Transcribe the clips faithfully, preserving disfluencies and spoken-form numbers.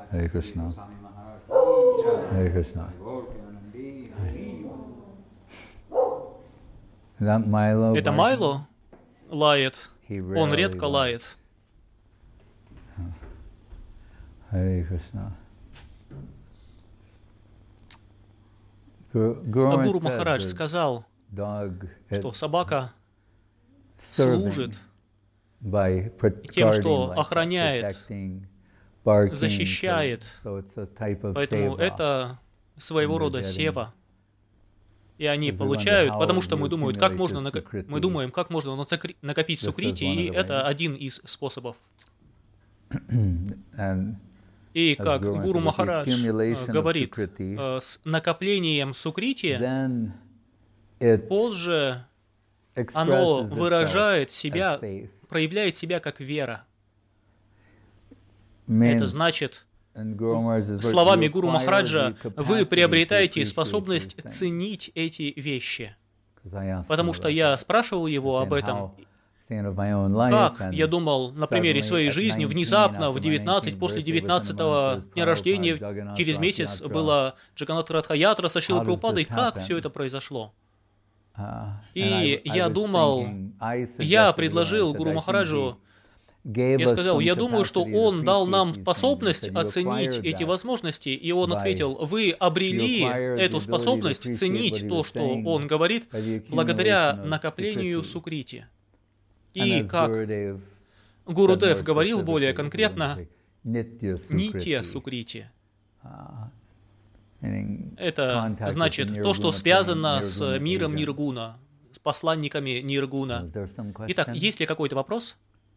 Hare Krishna. Hare Krishna. Это Майло лает. Он редко лает. Hare Krishna. Гуру Махарадж сказал, что собака служит тем, что охраняет, защищает. Поэтому это своего рода сева. И они получают, потому что мы думаем, как можно, мы думаем, как можно накопить сукрити, и это один из способов. И как Гуру Махарадж говорит, с накоплением сукрити позже оно выражает себя, проявляет себя как вера. Это значит, словами Гуру Махараджа, вы приобретаете способность ценить эти вещи. Потому что я спрашивал его об этом. Как, я думал, на примере своей жизни, внезапно в девятнадцать, после девятнадцатого дня рождения, через месяц была Джаганнат Ратха Ятра со Шрилой Прабхупадой, как все это произошло? И я думал, я предложил Гуру Махараджу, я сказал, я думаю, что он дал нам способность оценить эти возможности, и он ответил, вы обрели эту способность ценить то, что он говорит, благодаря накоплению сукрити. И как Гурудев говорил более конкретно, нитья сукрити. Это значит то, что связано с миром Ниргуна, с посланниками Ниргуна. Итак, есть ли какой-то вопрос?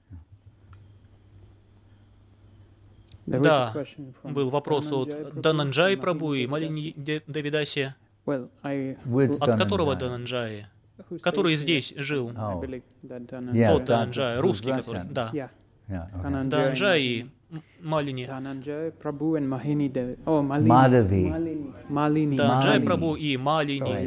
Да, был вопрос от Дананджай Прабу и Малини Девидаси. От которого Дананджаи? Который здесь жил. Тот Дананджай, русский, который. Да. Дананджай и Малини. Дананджай Прабу и Малини.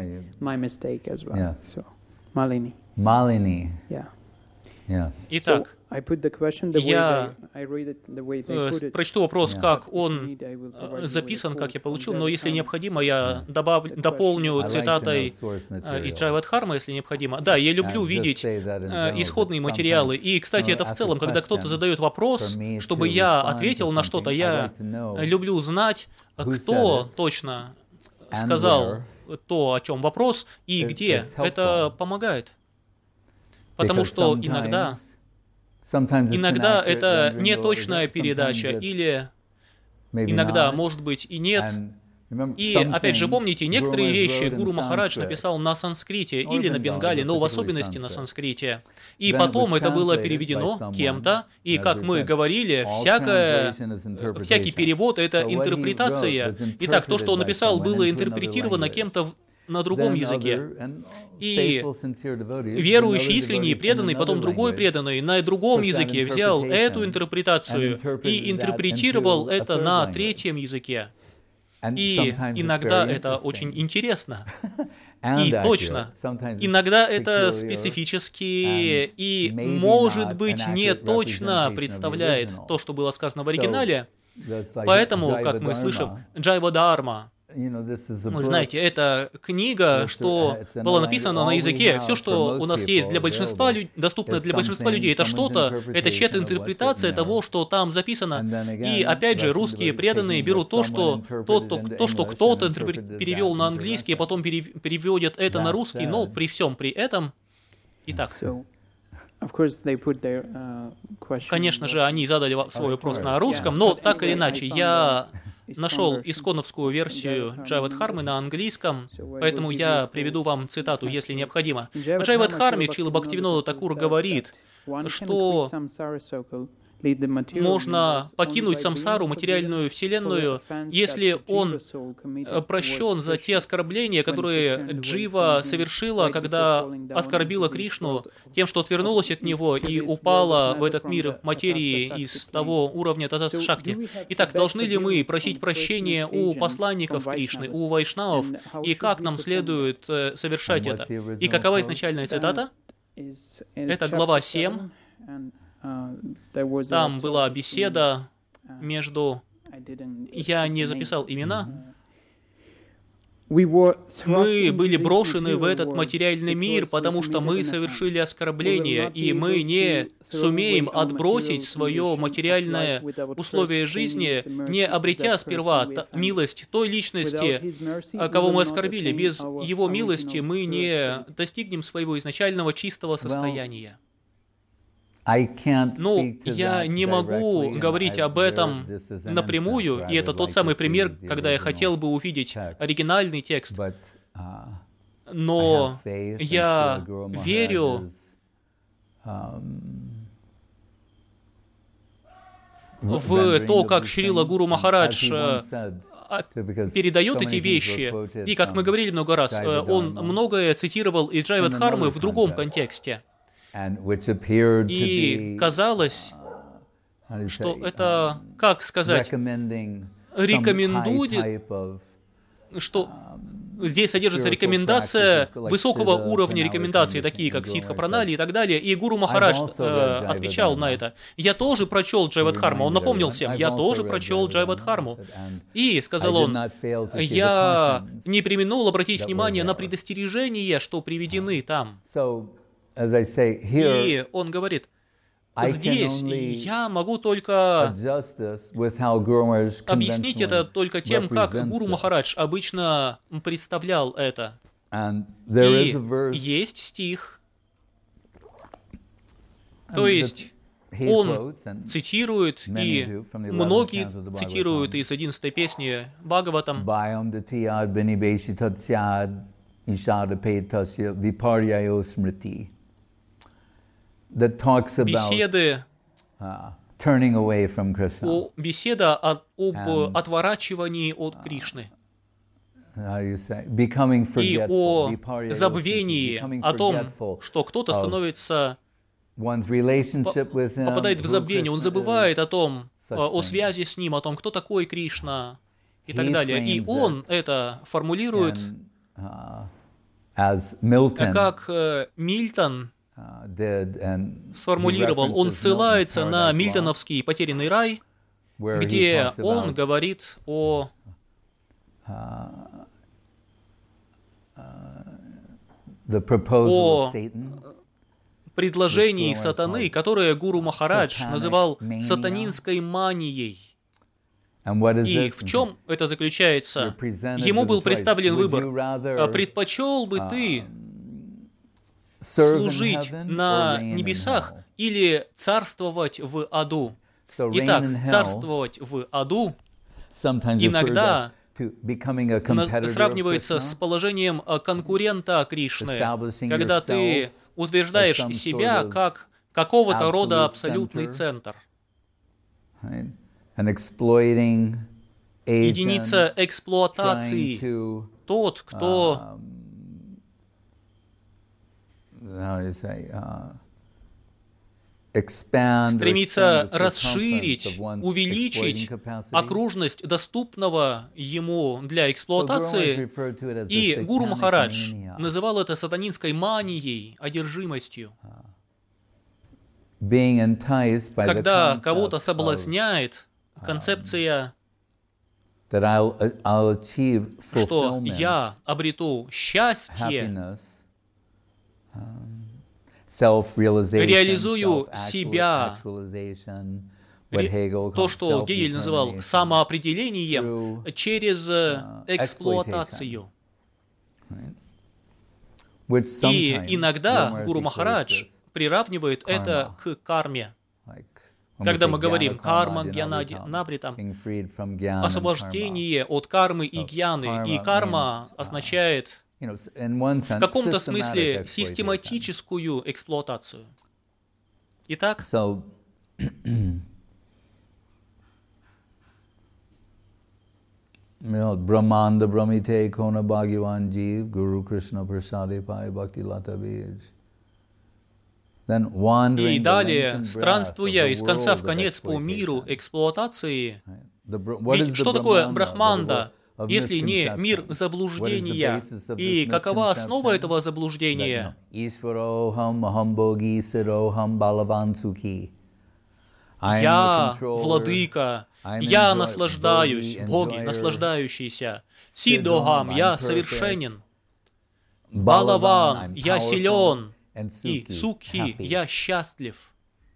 Малини. Итак, я прочту вопрос, как он записан, как я получил, но если необходимо, я добав... дополню цитатой из Джайвадхармы, если необходимо. Да, я люблю видеть исходные материалы. И, кстати, это в целом, когда кто-то задает вопрос, чтобы я ответил на что-то, я люблю знать, кто точно сказал то, о чем вопрос, и где. Это помогает. Потому что иногда, иногда это неточная передача, или иногда, может быть, и нет. И, опять же, помните, некоторые вещи Гуру Махарадж написал на санскрите или на бенгале, но в особенности на санскрите. И потом это было переведено кем-то, и, как мы говорили, всякое, всякий перевод — это интерпретация. Итак, то, что он написал, было интерпретировано кем-то на другом языке. И верующий, искренний, преданный, потом другой преданный на другом языке взял эту интерпретацию и интерпретировал это на третьем языке. И иногда это очень интересно. И точно. Иногда это специфически и, может быть, не точно представляет то, что было сказано в оригинале. Поэтому, как мы слышим, Джайва-дарма. Вы знаете, это книга, что было написано на языке. Все, что у нас есть для большинства, доступно для большинства людей, это что-то, это чья-то интерпретация того, что там записано. И опять же, русские преданные берут то, что, то, то, то, что кто-то перевел на английский, а потом переводят это на русский, но при всем при этом. Итак. Конечно же, они задали свой вопрос на русском, но так или иначе, я нашел исконовскую версию Джайвадхармы на английском, поэтому я приведу вам цитату, если необходимо. В Джайвадхарме Чрила Бхактивинода Такур говорит, что можно покинуть самсару, материальную вселенную, если он прощен за те оскорбления, которые Джива совершила, когда оскорбила Кришну тем, что отвернулась от него и упала в этот мир материи из того уровня Татас Шакти. Итак, должны ли мы просить прощения у посланников Кришны, у вайшнавов, и как нам следует совершать это? И какова изначальная цитата? Это глава семь. Там была беседа между я не записал имена. Мы были брошены в этот материальный мир, потому что мы совершили оскорбление, и мы не сумеем отбросить свое материальное условие жизни, не обретя сперва милость той личности, кого мы оскорбили. Без его милости мы не достигнем своего изначального чистого состояния. Ну, я не могу говорить об этом напрямую, и это тот самый пример, когда я хотел бы увидеть оригинальный текст. Но я верю в то, как Шрила Гуру Махарадж передает эти вещи. И, как мы говорили много раз, он многое цитировал из Джайва-дхармы в другом контексте. И казалось, что это, как сказать, рекомендует, что здесь содержится рекомендация высокого уровня рекомендаций, такие как Ситха Пранали и так далее. И Гуру Махарадж э, отвечал на это. Я тоже прочел Джайва-дхарму. Он напомнил всем, я тоже прочел Джайва-дхарму. И, сказал он, я не преминул обратить внимание на предостережения, что приведены там. И он говорит, здесь я могу только объяснить это только тем, как Гуру Махарадж обычно представлял это. И есть стих, то есть он цитирует, и многие цитируют из одиннадцатой песни Бхагаватам, беседы, о, беседа о, об отворачивании от Кришны и о забвении, о том, что кто-то становится, попадает в забвение, он забывает о том, о связи с ним, о том, кто такой Кришна и так далее. И он это формулирует как Мильтон сформулировал. Он ссылается на мильтоновский «Потерянный рай», где он говорит о о предложении сатаны, которое Гуру Махарадж называл сатанинской манией. И в чем это заключается? Ему был представлен выбор. Предпочел бы ты служить на небесах или царствовать в аду? Итак, царствовать в аду иногда сравнивается с положением конкурента Кришны, когда ты утверждаешь себя как какого-то рода абсолютный центр. Единица эксплуатации, тот, кто стремится расширить, увеличить окружность доступного ему для эксплуатации, и Гуру Махарадж называл это сатанинской манией, одержимостью. Когда кого-то соблазняет концепция, что я обрету счастье, реализую себя, то, что Гегель называл самоопределением, через эксплуатацию. И иногда Гуру Махарадж приравнивает это к карме. Когда мы говорим «карма гьянади набритам», освобождение от кармы и гьяны, и карма означает в каком-то смысле систематическую эксплуатацию. Итак, Brahmanda Brahmite Kona Bhagavan Jeev Guru Krishna Prasade Pai Bhakti Lata Bij. И далее, странствуя из конца в конец по миру эксплуатации, ведь что такое Брахманда, если не мир заблуждения? И какова основа этого заблуждения? Я владыка, Я наслаждаюсь, боги, наслаждающийся. Сидохам, я совершенен. Балаван, я силен. И Сукхи, я счастлив.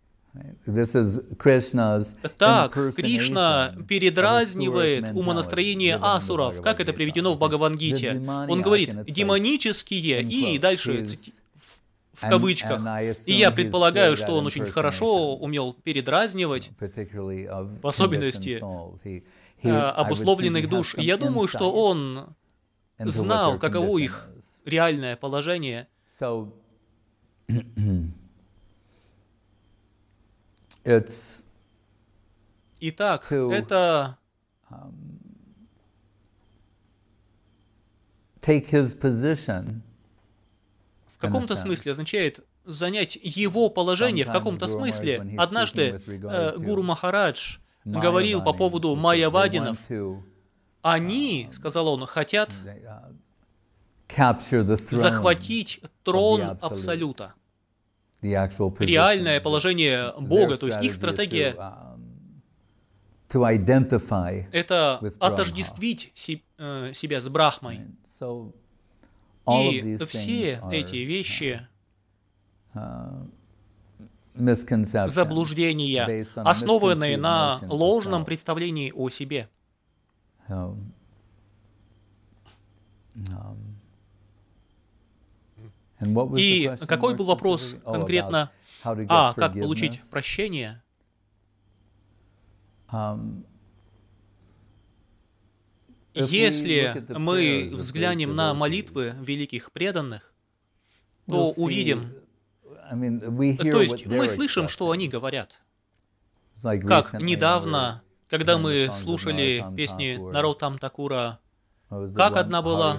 Так, Кришна передразнивает умонастроение асуров, как это приведено в Бхагавад-гите. Он говорит «демонические» и дальше в кавычках. И я предполагаю, что он очень хорошо умел передразнивать, в особенности обусловленных душ. И я думаю, что он знал, каково их реальное положение. Итак, это в каком-то смысле означает занять его положение, в каком-то смысле. Однажды э, Гуру Махарадж говорил по поводу майявадинов. Они, сказал он, хотят захватить трон Абсолюта. Реальное положение Бога, то есть их стратегия — это отождествить себя с Брахмой. И все эти вещи, заблуждения, основанные на ложном представлении о себе. И какой был вопрос конкретно? А, как получить прощение? Если мы взглянем на молитвы великих преданных, то увидим, то есть мы слышим, что они говорят. Как недавно, когда мы слушали песни Нароттам Такура, как одна была?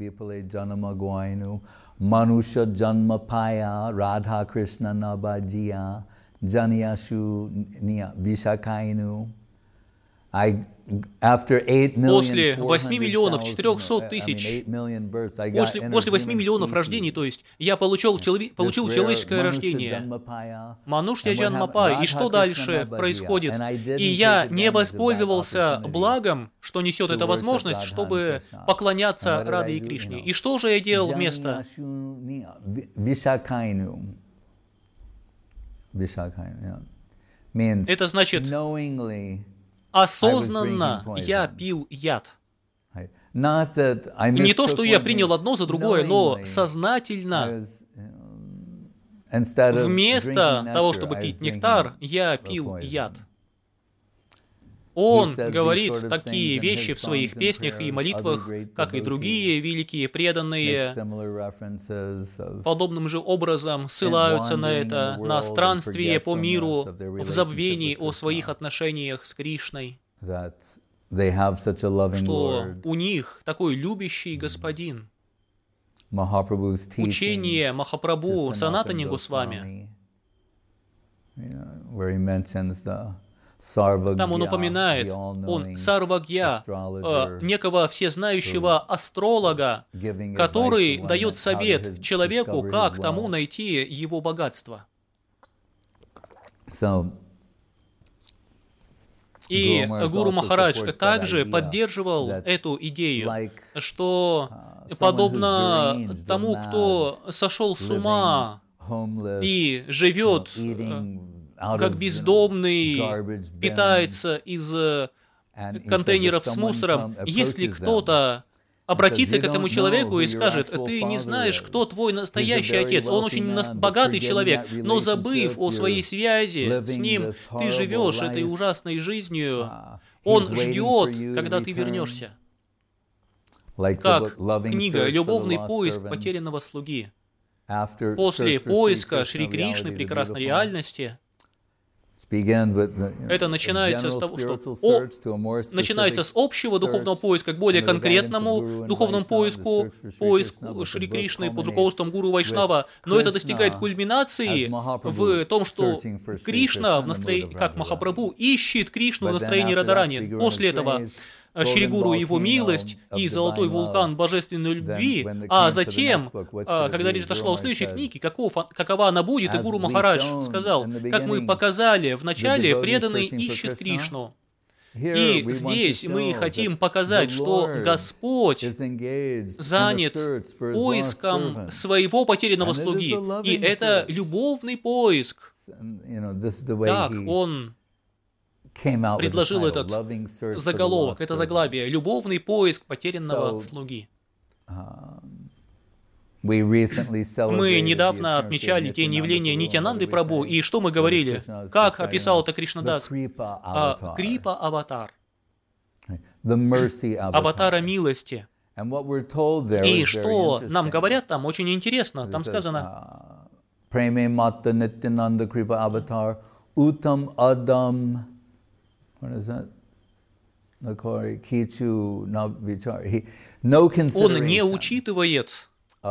Мануша джанма пая, Радха Кришна набаджия, джаньяшу вишакайну. После восьми миллионов четырехсот тысяч, после, после восьми миллионов рождений, то есть я получил, получил человеческое рождение, Манушья Джанмапай, и что дальше происходит? И я не воспользовался благом, что несет эта возможность, чтобы поклоняться Раде и Кришне. И что же я делал вместо? Это значит, осознанно я пил яд. Не то, что я принял одно за другое, но сознательно, вместо того, чтобы пить нектар, я пил яд. Он говорит такие вещи в своих песнях и молитвах, как и другие великие преданные, подобным же образом ссылаются на это, на странствие по миру в забвении о своих отношениях с Кришной, что у них такой любящий господин. Учение Махапрабху Санатани Госвами, там он упоминает, он Сарвагья, э, некого всезнающего астролога, который дает совет человеку, как тому найти его богатство. И Гуру Махарадж также поддерживал эту идею, что подобно тому, кто сошел с ума и живет как бездомный, питается из контейнеров с мусором, если кто-то обратится к этому человеку и скажет: ты не знаешь, кто твой настоящий отец, он очень богатый человек, но забыв о своей связи с ним, ты живешь этой ужасной жизнью, он ждет, когда ты вернешься. Как книга «Любовный поиск потерянного слуги». После поиска Шри Кришны прекрасной реальности, это начинается с того, что о, начинается с общего духовного поиска к более конкретному духовному поиску, поиску Шри Кришны под руководством Гуру Вайшнава, но это достигает кульминации в том, что Кришна, в настроении, как Махапрабху, ищет Кришну в настроении Радарани. После этого Шри Гуру его милость и золотой вулкан божественной любви, а затем, когда речь зашла о следующей книге, каков, какова она будет, и Гуру Махарадж сказал: как мы показали в начале, преданный ищет Кришну. И здесь мы хотим показать, что Господь занят поиском своего потерянного слуги. И это любовный поиск. Так, Он предложил этот заголовок, это заглавие «Любовный поиск потерянного слуги». Мы недавно отмечали день явления Нитьянанды Прабху, и что мы говорили? Как описал это Кришнадас? А, Крипа-аватар. Аватара милости. И что нам говорят там, очень интересно. Там сказано... Preme Mata Nityananda Kripa Avatar Uttam Adam. What is that? Nakori Kichu Navvichar. No consideration. Он не учитывает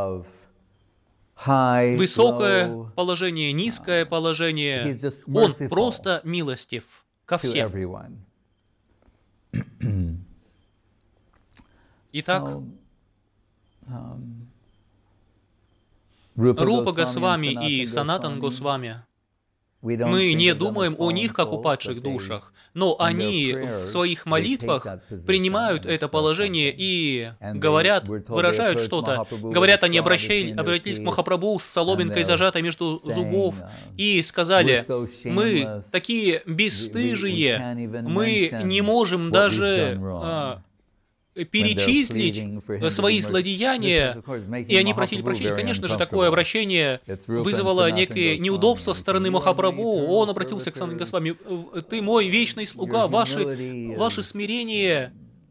высокое положение, низкое положение. Он просто милостив ко всем. Итак, Рупа Госвами и Санатан Госвами, мы не думаем о них как о падших душах, но они в своих молитвах принимают это положение и говорят, выражают что-то. Говорят, они обращались, обратились к Махапрабху с соломинкой, зажатой между зубов, и сказали: мы такие бесстыжие, мы не можем даже... перечислить свои злодеяния, и они просили прощения. Конечно же, такое обращение вызвало некие неудобства со стороны Махапрабху. Он обратился к Санатан Госвами: «Ты мой вечный слуга, ваше, ваше смирение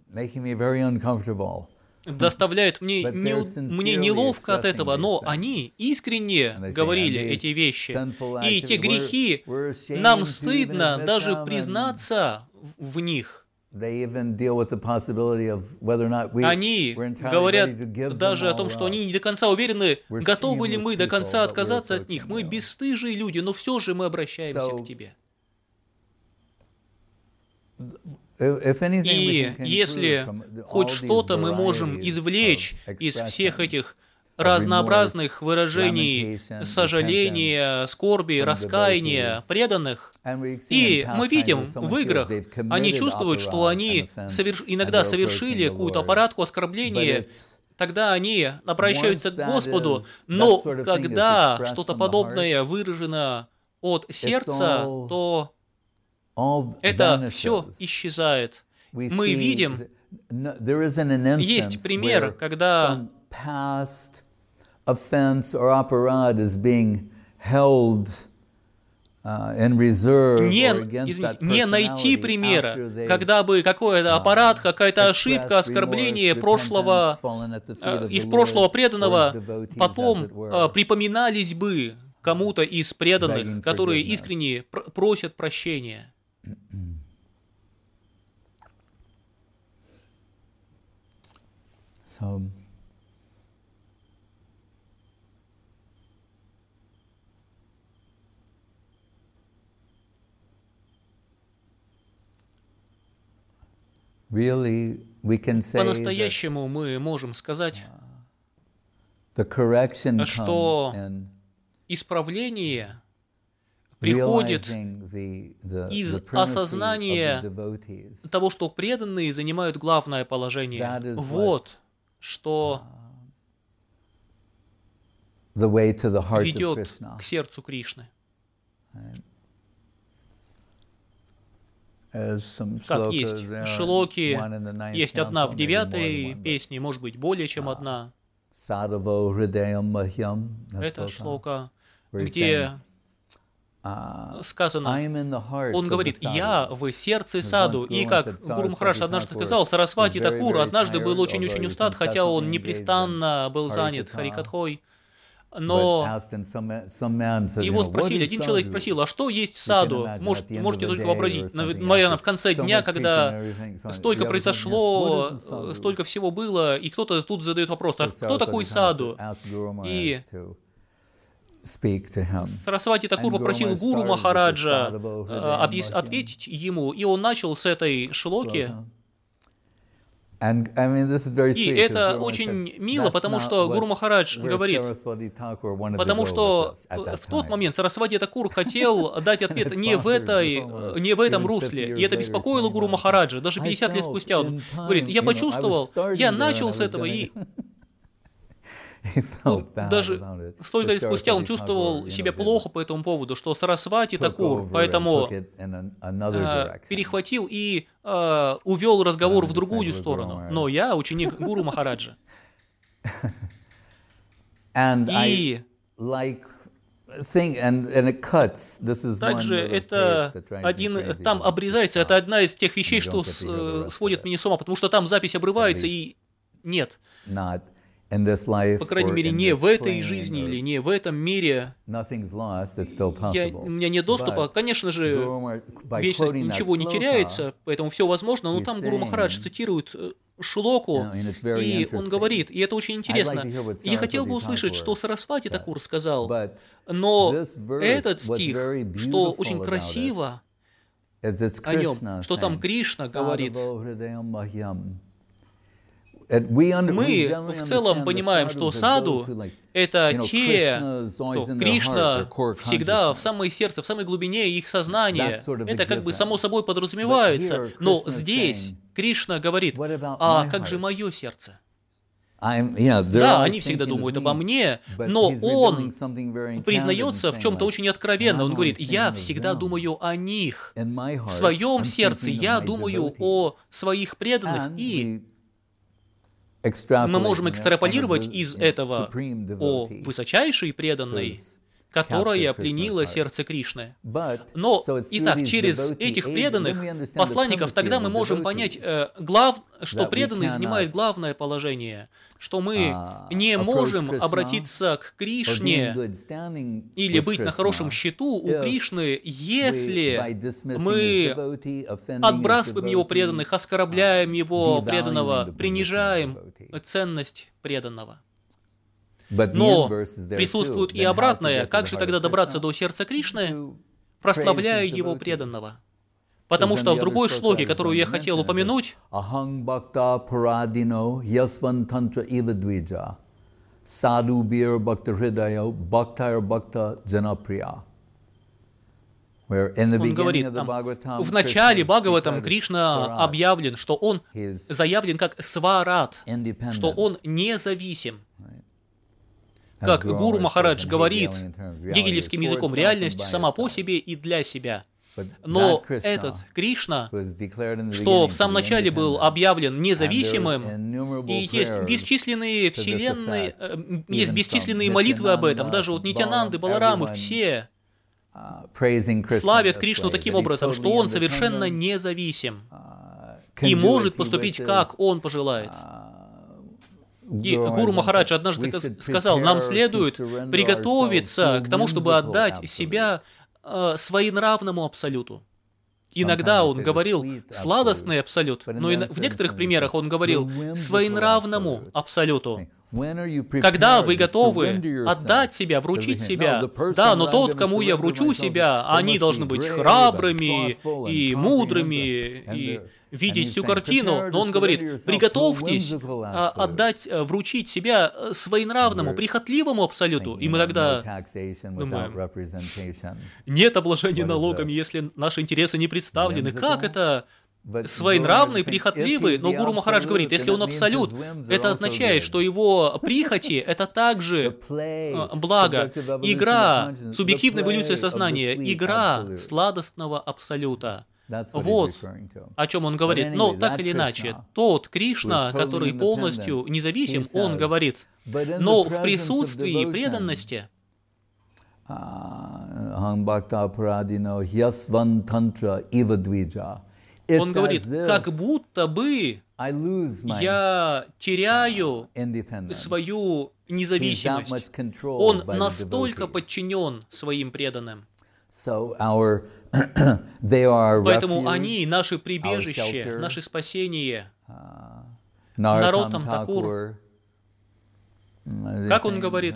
доставляет мне, не, мне неловко от этого», но они искренне говорили эти вещи. И те грехи, нам стыдно даже признаться в них. Они говорят даже о том, что они не до конца уверены, готовы ли мы до конца отказаться от них. Мы бесстыжие люди, но все же мы обращаемся к Тебе. И если хоть что-то мы можем извлечь из всех этих разнообразных выражений сожаления, скорби, раскаяния преданных. И мы видим в играх, они чувствуют, что они соверш... иногда совершили какую-то аппаратку оскорбления, тогда они обращаются к Господу, но когда что-то подобное выражено от сердца, то это все исчезает. Мы видим, есть пример, когда offense or aparad is being held uh, in reserve не, or against извините, that не найти примера, когда бы какой-то аппарат, какая-то ошибка, оскорбление прошлого, uh, из прошлого преданного потом uh, припоминались бы кому-то из преданных, которые искренне пр- просят прощения. So, really, we can say по-настоящему мы можем сказать, the correction что comes in исправление приходит the, the, из the осознания того, что преданные занимают главное положение. Вот что ведет к сердцу Кришны. Как есть шлоки, есть одна в девятой песне, может быть, более чем одна. Это шлока, где сказано, он говорит: «Я в сердце саду». И как Гуру Махарадж однажды сказал, Сарасвати Такур однажды был очень-очень устат, хотя он непрестанно был занят Харикатхой. Но его спросили, один человек спросил: а что есть саду? Может, можете только вообразить, наверное, в конце дня, когда столько произошло, столько всего было, и кто-то тут задает вопрос: а кто такой саду? И Сарасвати Такур попросил Гуру Махараджа ответить ему, и он начал с этой шлоки. И это очень мило, потому что Гуру Махарадж говорит, потому что в тот момент Сарасвати Такур хотел дать ответ не в, этой, не в этом русле, и это беспокоило Гуру Махараджа. Даже пятьдесят лет спустя он говорит, я почувствовал, я начал с этого, и ну, даже столько лет спустя он чувствовал себя плохо по этому поводу, что Сарасвати Такур поэтому э, перехватил и э, увел разговор в другую сторону. Но я ученик Гуру Махараджа. И также это один, там обрезается, это одна из тех вещей, что с, сводит меня с ума, потому что там запись обрывается и нет. По крайней мере, не в этой жизни или не в этом мире. Я, у меня нет доступа. Конечно же, вечность ничего не теряется, поэтому все возможно, но там Гуру Махарадж цитирует Шлоку, и он говорит, и это очень интересно. Я хотел бы услышать, что Сарасвати Такур сказал, но этот стих, что очень красиво о нем, что там Кришна говорит, мы в целом понимаем, что саду — это те, кто Кришна всегда в самое сердце, в самой глубине их сознания. Это как бы само собой подразумевается. Но здесь Кришна говорит, а как же мое сердце? Да, они всегда думают обо мне, но он признается в чем-то очень откровенно. Он говорит, я всегда думаю о них. В своем сердце я думаю о своих преданных, и мы можем экстраполировать из этого о высочайшей преданной, которая пленила сердце Кришны. Но, итак, через этих преданных посланников тогда мы можем понять, э, глав, что преданный занимает главное положение, что мы не можем обратиться к Кришне или быть на хорошем счету у Кришны, если мы отбрасываем его преданных, оскорбляем его преданного, принижаем ценность преданного. Но присутствует и обратное. Как же тогда добраться до сердца Кришны, прославляя его преданного? Потому что в другой шлоке, которую я хотел упомянуть, он говорит там, в начале Бхагаватам Кришна объявлен, что он заявлен как сварат, что он независим. Как Гуру Махарадж говорит гегелевским языком, реальность сама по себе и для себя. Но этот Кришна, что в самом начале был объявлен независимым, и есть бесчисленные вселенные, есть бесчисленные молитвы об этом, даже вот Нитянанды, Баларамы, все славят Кришну таким образом, что он совершенно независим и может поступить, как он пожелает. И Гуру Махарадж однажды сказал, нам следует приготовиться к тому, чтобы отдать себя э, своенравному абсолюту. Иногда он говорил сладостный абсолют, но и в некоторых примерах он говорил своенравному абсолюту. Когда вы готовы отдать себя, вручить себя, да, но тот, кому я вручу себя, они должны быть храбрыми и мудрыми, и видеть всю картину, но он говорит, приготовьтесь отдать, вручить себя своенравному, прихотливому абсолюту, и мы тогда думаем, нет обложения налогами, если наши интересы не представлены. Как это своенравный, прихотливый? Но Гуру Махарадж говорит, если он абсолют, это означает, что его прихоти — это также благо, игра, субъективная эволюция сознания, игра сладостного абсолюта. Вот о чем он говорит. Но так или иначе, тот Кришна, который полностью независим, он говорит, но в присутствии преданности он говорит, как будто бы я теряю свою независимость. Он настолько подчинен своим преданным. Поэтому они, наше прибежище, наше спасение. Нароттам Такур, как он говорит,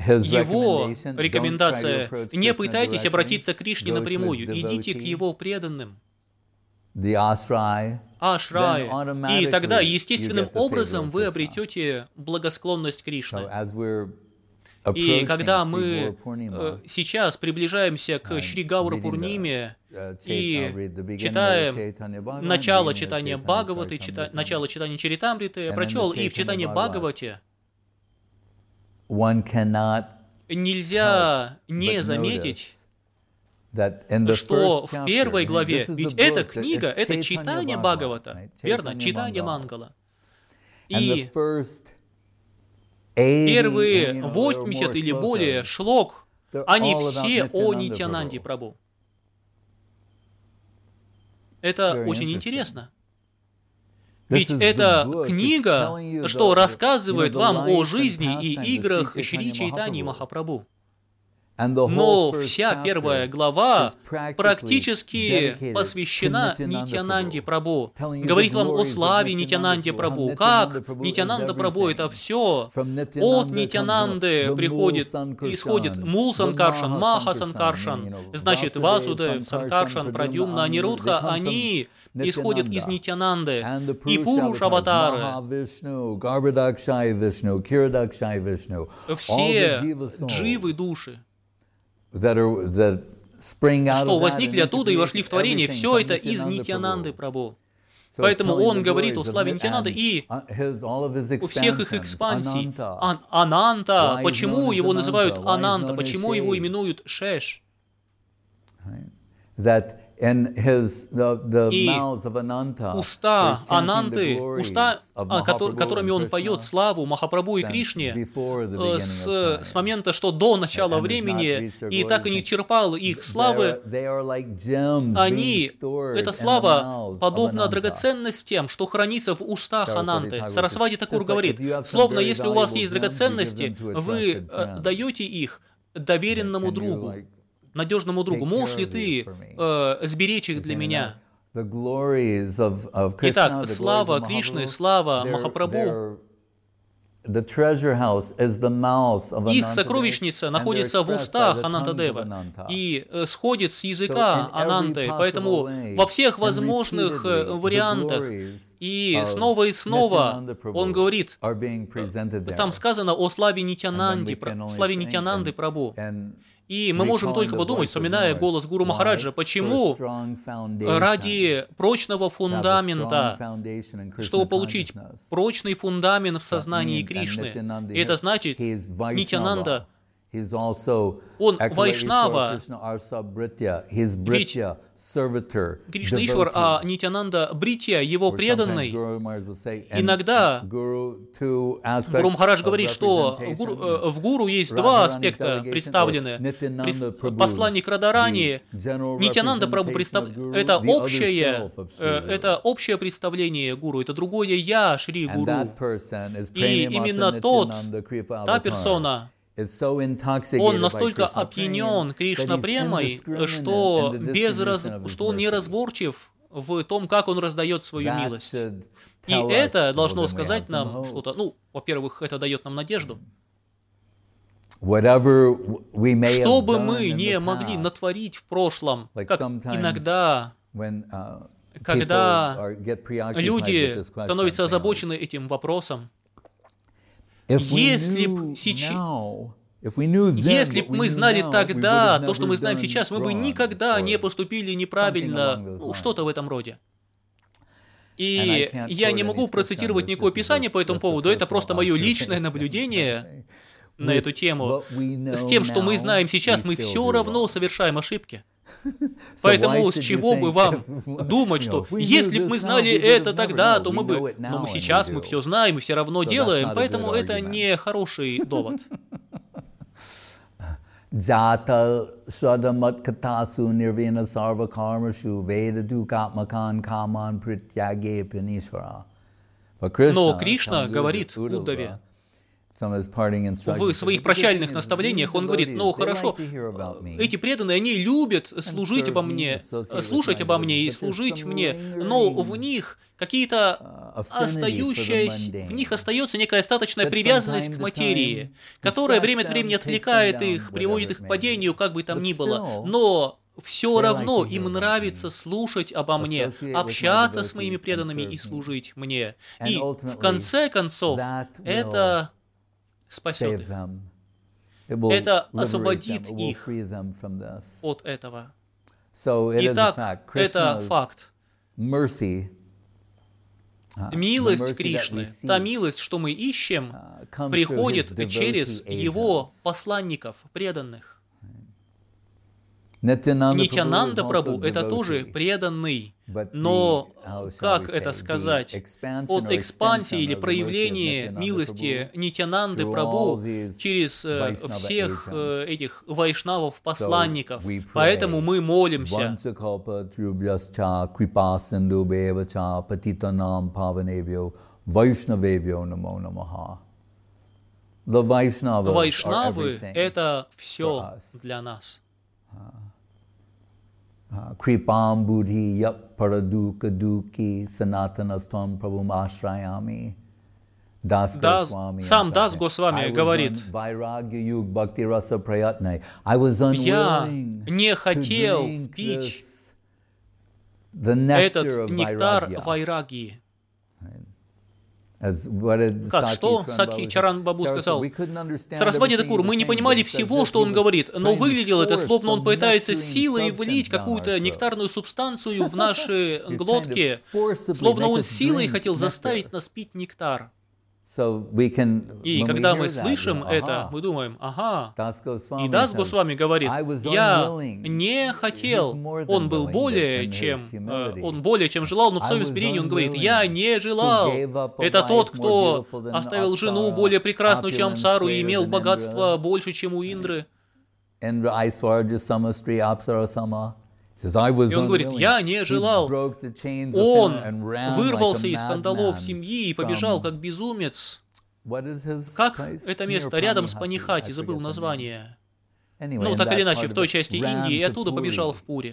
Его рекомендация – не пытайтесь обратиться к Кришне напрямую, идите к его преданным. Ашрай. И тогда естественным образом вы обретете благосклонность Кришны. И когда мы сейчас приближаемся к Шри Гаура Пурниме и читаем начало читания Бхагаваты, чита... начало читания Чаритамриты, я прочел, и в читании Бхагавате нельзя не заметить, что в первой главе, ведь эта книга, это читание Бхагавата, верно? Читание Мангала. И первые восемьдесят или более шлок, они все о Нитьянанде Прабху. Это очень интересно. Ведь эта книга, что рассказывает вам о жизни и играх Шри Чайтаньи Махапрабху. Но вся первая глава практически посвящена Нитьянанде Прабху. Говорит вам о славе Нитьянанде Прабху. Как Нитьянанда Прабху это все. От Нитьянанды приходит, исходит Мул Санкаршан, Маха Санкаршан, значит Васудев, Санкаршан, Прадьюмна, Анирудха, они исходят из Нитьянанды. И Пуруш аватары. Все дживы души, что возникли оттуда и вошли в творение, все это из Нитьянанды Прабху. Поэтому он говорит о славе Нитьянанды и у всех их экспансий. Ан Ананта, почему его называют Ананта, почему его именуют Шеш? И уста Ананты, уста, которыми он поет славу Махапрабху и Кришне, с, с момента, что до начала времени, и так и не черпал их славы, они, эта слава подобна драгоценностям, что хранится в устах Ананты. Сарасвати Такур говорит, словно если у вас есть драгоценности, вы даете их доверенному другу, надежному другу. Можешь ли ты э, сберечь их для меня? Итак, слава Кришны, слава Махапрабху. Их сокровищница находится в устах Анантадева и сходит с языка Ананты, поэтому во всех возможных вариантах и снова и снова он говорит, там сказано о славе Нитьянанды, славе Нитьянанды Прабху. И мы можем только подумать, вспоминая голос Гуру Махараджа, почему ради прочного фундамента, чтобы получить прочный фундамент в сознании Кришны, и это значит, Нитьянанда, он Вайшнава, ведь Кришна Ишвар, а Нитьянанда Бритья, его преданный. Иногда Гуру Махарадж говорит, что в Гуру есть два аспекта представлены. Посланник Радарани, Нитьянанда Прабху, это общее, это общее представление Гуру, это другое Я, Шри Гуру. И именно тот, та персона, он настолько опьянен Кришна-премой, что, без раз... что он неразборчив в том, как он раздает свою милость. И это должно сказать нам что-то. Ну, во-первых, это дает нам надежду. Что бы мы не могли натворить в прошлом, как иногда, когда люди становятся озабочены этим вопросом, если б сейчас, если б мы знали тогда то, что мы знаем сейчас, мы бы никогда не поступили неправильно, ну, что-то в этом роде. И я не могу процитировать никакое писание по этому поводу, это просто мое личное наблюдение на эту тему. С тем, что мы знаем сейчас, мы все равно совершаем ошибки. Поэтому с чего бы вам думать, что если бы мы знали это тогда, то мы бы... Но мы сейчас мы все знаем и все равно делаем, поэтому это не хороший довод. Но Кришна говорит Уддаве, в своих прощальных наставлениях, он говорит, ну хорошо, эти преданные, они любят служить обо мне, слушать обо мне и служить мне, но в них какие-то остающие, в них остается некая остаточная привязанность к материи, которая время от времени отвлекает их, приводит их к падению, как бы там ни было, но все равно им нравится слушать обо мне, общаться с моими преданными и служить мне. И в конце концов, это спасет их. Это освободит их от этого. Итак, это факт. Милость Кришны, та милость, что мы ищем, приходит через Его посланников, преданных. Нитьянанда Прабху – это тоже преданный, но, как это сказать, от экспансии или проявления милости Нитьянанды Прабху через всех этих вайшнавов-посланников. Поэтому мы молимся. Вайшнавы – это все для нас. Крипам будхи ят парадука дуки санатанастам прабхум ашраями. Дас, сам Дас Госвами говорит, я не хотел пить этот нектар вайрагии. Как, что Сакхи Чаран Бабу сказал? Сарасвати Такур, мы не понимали всего, что он говорит, но выглядело это, словно он пытается силой влить какую-то нектарную субстанцию в наши глотки, словно он силой хотел заставить нас пить нектар. И когда мы слышим это, мы думаем, ага, и Дас Госвами говорит, я не хотел, он был более чем, он более чем желал, но в своем смирении он говорит, я не желал. Это тот, кто оставил жену более прекрасную, чем Амсару, и имел богатство больше, чем у Индры. И он говорит, я не желал. Он вырвался из кандалов семьи и побежал как безумец. Как это место рядом с Панихати, забыл название. Ну, так или иначе, в той части Индии, и оттуда побежал в Пури.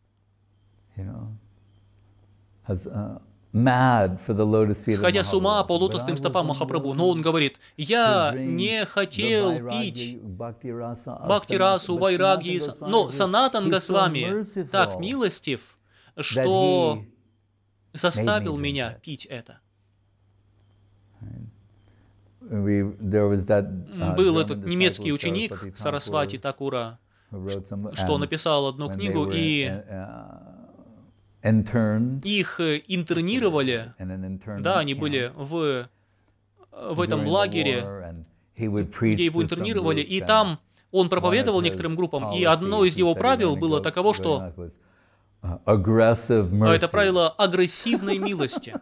Сходя с ума по лотосным стопам Махапрабху, но он говорит, я не хотел пить бхакти-расу, вайраги, но Санатан Госвами так милостив, что заставил меня пить это. Был этот немецкий ученик Сарасвати Такура, что написал одну книгу, и их интернировали, да, они были в, в этом лагере, где его интернировали, и там он проповедовал некоторым группам, и одно из его правил было таково, что это правило агрессивной милости.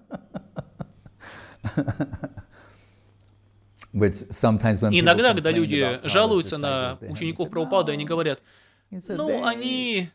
Иногда, когда люди жалуются на учеников Прабхупады, они говорят, ну, они...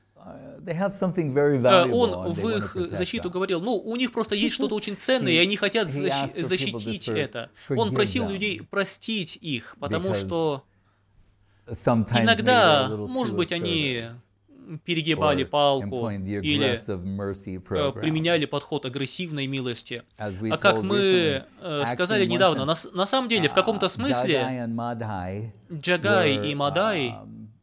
Он в их защиту говорил, ну, у них просто есть что-то очень ценное, и они хотят защи- защитить это. Он просил людей простить их, потому что иногда, может быть, они перегибали палку или применяли подход агрессивной милости. А как мы сказали недавно, на, на самом деле, в каком-то смысле Джагай и Мадай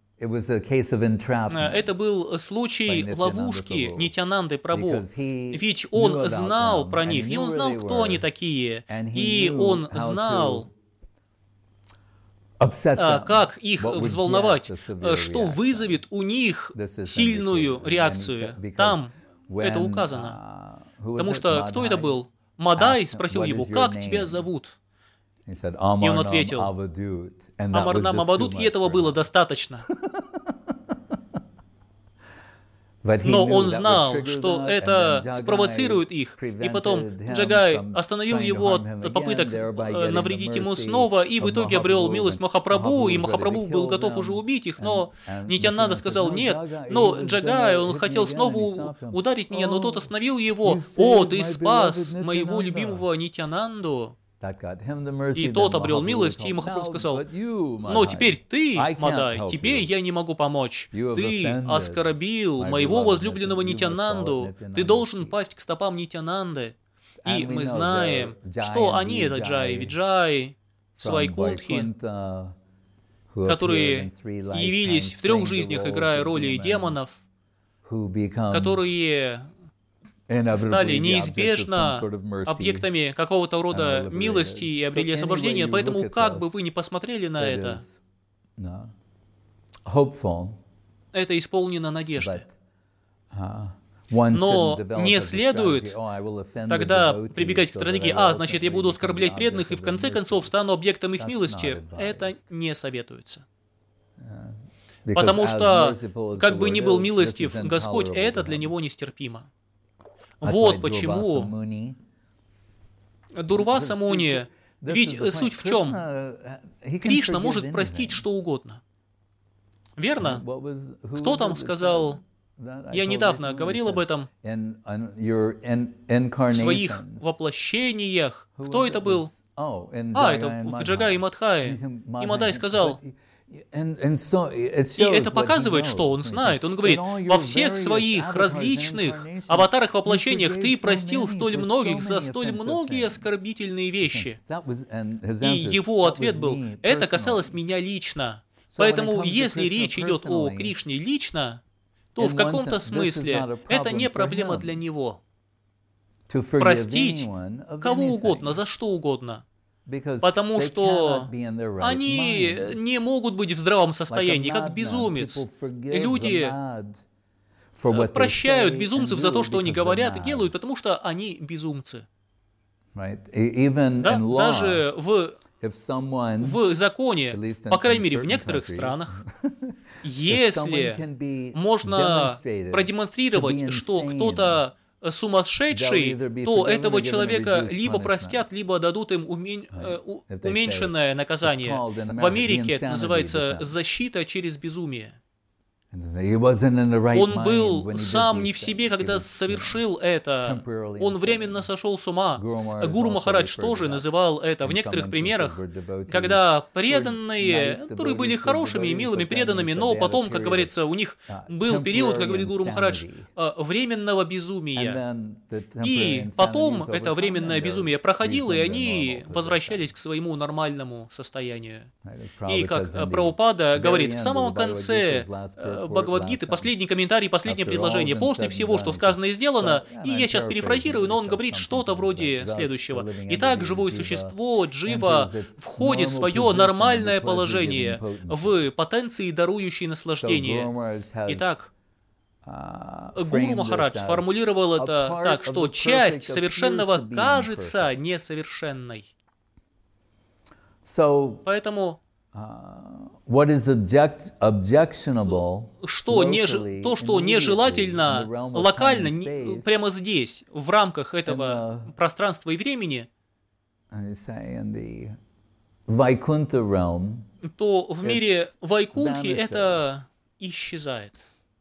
это был случай ловушки Нитьянанды Прабху, ведь он знал про них, и он знал, кто они такие, и он знал, как их взволновать, что вызовет у них сильную реакцию. Там это указано. Потому что кто это был? Мадай спросил его, как тебя зовут? И он ответил, Амарнам Авадут, и этого было достаточно. Но он знал, что это спровоцирует их, и потом Джагай остановил его от попыток навредить ему снова, и в итоге обрел милость Махапрабху, и Махапрабху был готов уже убить их, но Нитьянанда сказал нет, но Джагай, он хотел снова ударить меня, но тот остановил его. О, ты спас моего любимого Нитьянанду. И тот обрел милость, и Махапрабху сказал: «Но теперь ты, Мадай, тебе я не могу помочь. Ты оскорбил моего возлюбленного Нитянанду. Ты должен пасть к стопам Нитянанды». И мы знаем, что они — это Джай Виджай, Свайкунтхи, которые явились в трех жизнях, играя роли демонов, которые стали неизбежно объектами какого-то рода милости и обрели освобождение. Поэтому, как бы вы ни посмотрели на это, это исполнено надежды. Но не следует тогда прибегать к стратегии: «А, значит, я буду оскорблять преданных и в конце концов стану объектом их милости». Это не советуется. Потому что, как бы ни был милостив Господь, это для него нестерпимо. Вот почему Дурваса Муни, ведь суть в чем? Кришна может простить что угодно. Верно? Кто там сказал... Я недавно говорил об этом в своих воплощениях. Кто это был? А, это в Джагае и Мадхае. И Мадай сказал... И это показывает, что он знает. Он говорит: во всех своих различных аватарах, воплощениях ты простил столь многих за столь многие оскорбительные вещи. И его ответ был: это касалось меня лично. Поэтому, если речь идет о Кришне лично, то в каком-то смысле это не проблема для него. Простить кого угодно, за что угодно. Потому что они не могут быть в здравом состоянии, как безумец. Люди прощают безумцев за то, что они говорят и делают, потому что они безумцы. Да? Даже в, в законе, по крайней мере, в некоторых странах, если можно продемонстрировать, что кто-то сумасшедший, то этого человека либо простят, либо дадут им умень... уменьшенное наказание. В Америке это называется защита через безумие. Он был сам не в себе, когда совершил это. Он временно сошел с ума. Гуру Махарадж тоже называл это в некоторых примерах, когда преданные, которые были хорошими и милыми преданными, но потом, как говорится, у них был период, как говорит Гуру Махарадж, временного безумия. И потом это временное безумие проходило, и они возвращались к своему нормальному состоянию. И как Прабхупада говорит, в самом конце Бхагавад-гиты, последний комментарий, последнее предложение. После всего, что сказано и сделано, и я сейчас перефразирую, но он говорит что-то вроде следующего. Итак, живое существо, джива, входит в свое нормальное положение, в потенции, дарующей наслаждение. Итак, Гуру Махарадж сформулировал это так, что часть совершенного кажется несовершенной. Поэтому... What is object, objectionable, что неж... то, что нежелательно локально, не... прямо здесь, в рамках этого the, пространства и времени, realm, то в мире Вайкунтхи это исчезает.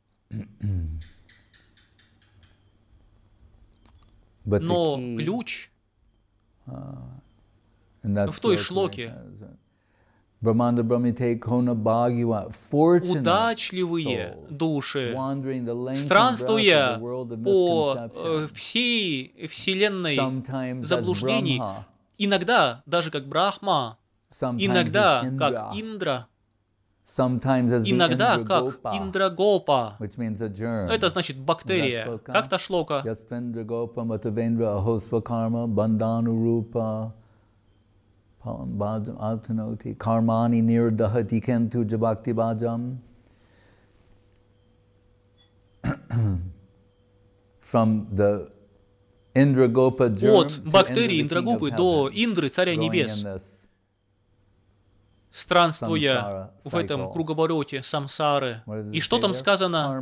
Но ключ uh, в той шлоке, удачливые души, странствуя по всей вселенной заблуждений, иногда даже как Брахма, иногда как Индра, иногда как Индрагопа. Это значит бактерия. Как та шлока? Karmani nirdahati kentu jabakti bhajam. From the Indragopa germ от бактерии Индрагопы до Индры, царя небес, странствуя в этом круговороте самсары. И что там сказано?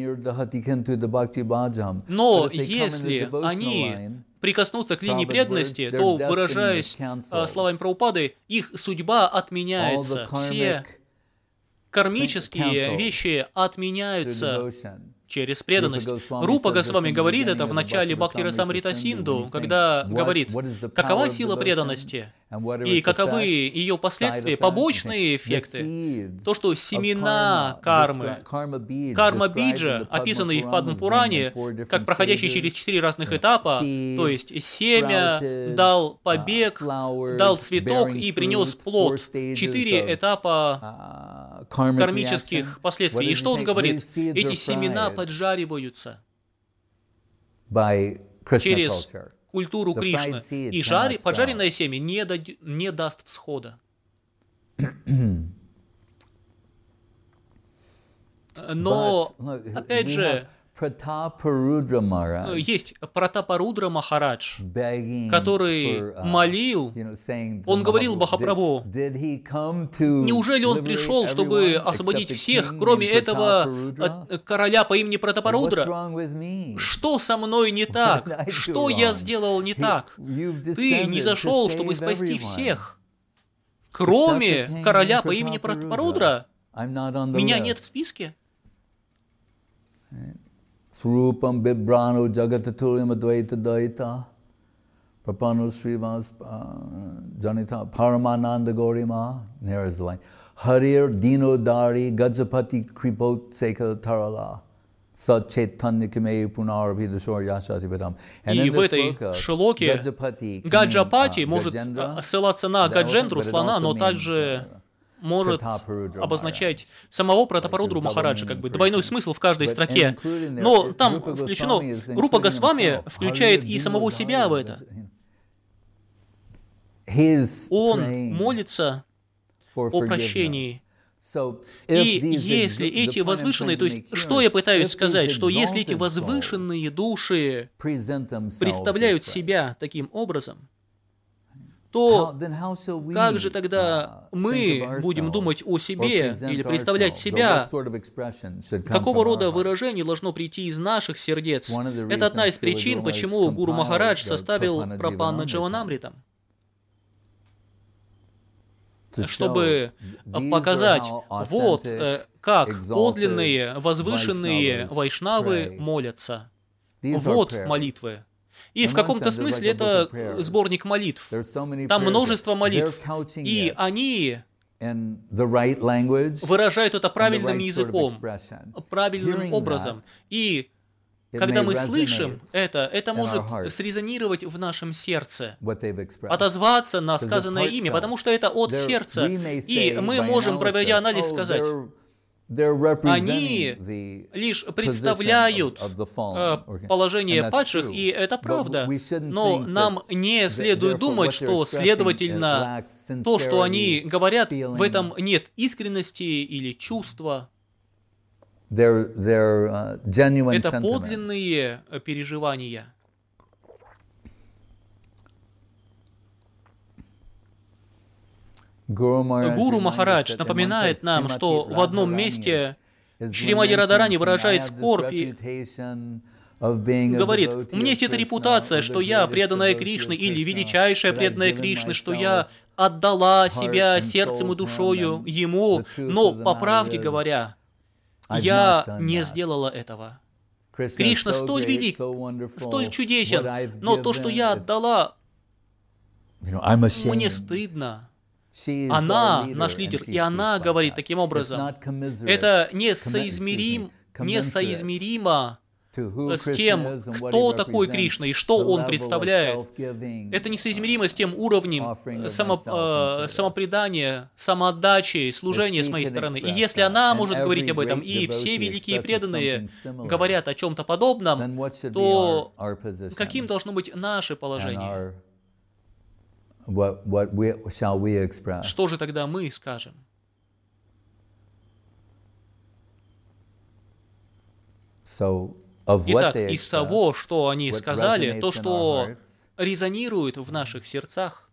Но если они прикоснуться к линии преданности, то, выражаясь словами Прабхупады, их судьба отменяется. Все кармические вещи отменяются через преданность. Рупа Госвами говорит это в начале Бхакти Расамрита Синду, когда говорит, какова сила преданности и каковы ее последствия, побочные эффекты. То, что семена кармы, карма-биджа, описанные в Падма-пуране, как проходящие через четыре разных этапа, то есть семя, дал побег, дал цветок и принес плод. Четыре этапа кармических последствий. И что он говорит? Эти семена поджариваются через культуру Кришны. И жари, поджаренное семя не, да, не даст всхода. Но, опять же, есть Пратапарудра Махарадж, который молил, он говорил Махапрабху, неужели он пришел, чтобы освободить всех, кроме этого короля по имени Пратапарудра? Что со мной не так? Что я сделал не так? Ты не зашел, чтобы спасти всех, кроме короля по имени Пратапарудра? Меня нет в списке. Srupam Bibrano Jagataturyam Advaita Daita Prapano Srivas Janita Paramananda Gorima. There is the line. Harir Dino Dari Gajapati Kripot Seka Tarala Sachetanyakame Punarabhidashor Yashati Vedam. И в этой шлоке Гаджапати может ссылаться на Гаджендру, слона, но также может обозначать самого Пратапарудру Махараджа, как бы двойной смысл в каждой строке. Но там включено, Рупа Госвами включает и самого себя в это. Он молится о прощении. И если эти возвышенные, то есть, что я пытаюсь сказать, что если эти возвышенные души представляют себя таким образом, то как же тогда мы будем думать о себе или представлять себя? Какого рода выражение должно прийти из наших сердец? Это одна из причин, почему Гуру Махарадж составил Прапанна Дживанамритам. Чтобы показать, вот как подлинные, возвышенные вайшнавы молятся. Вот молитвы. И в каком-то смысле это сборник молитв. Там множество молитв. И они выражают это правильным языком, правильным образом. И когда мы слышим это, это может срезонировать в нашем сердце, отозваться на сказанное ими, потому что это от сердца. И мы можем, проведя анализ, сказать, они лишь представляют положение падших, и это правда. Но нам не следует думать, что, следовательно, то, что они говорят, в этом нет искренности или чувства. Это подлинные переживания. Гуру Махарадж напоминает нам, что в одном месте Шримади Радхарани выражает скорбь и говорит, у меня есть эта репутация, что я преданная Кришне или величайшая преданная Кришне, что я отдала себя сердцем и душою Ему, но, по правде говоря, я не сделала этого. Кришна столь велик, столь чудесен, но то, что я отдала, мне стыдно. Она наш лидер, и она говорит таким образом. Это несоизмерим, несоизмеримо с тем, кто такой Кришна и что он представляет. Это несоизмеримо с тем уровнем само, э, самопредания, самоотдачи, служения с моей стороны. И если она может говорить об этом, и все великие преданные говорят о чем-то подобном, то каким должно быть наше положение? What, what we, shall we express? Что же тогда мы скажем? So, of Итак, what they из того, что они сказали, то, что резонирует в наших сердцах,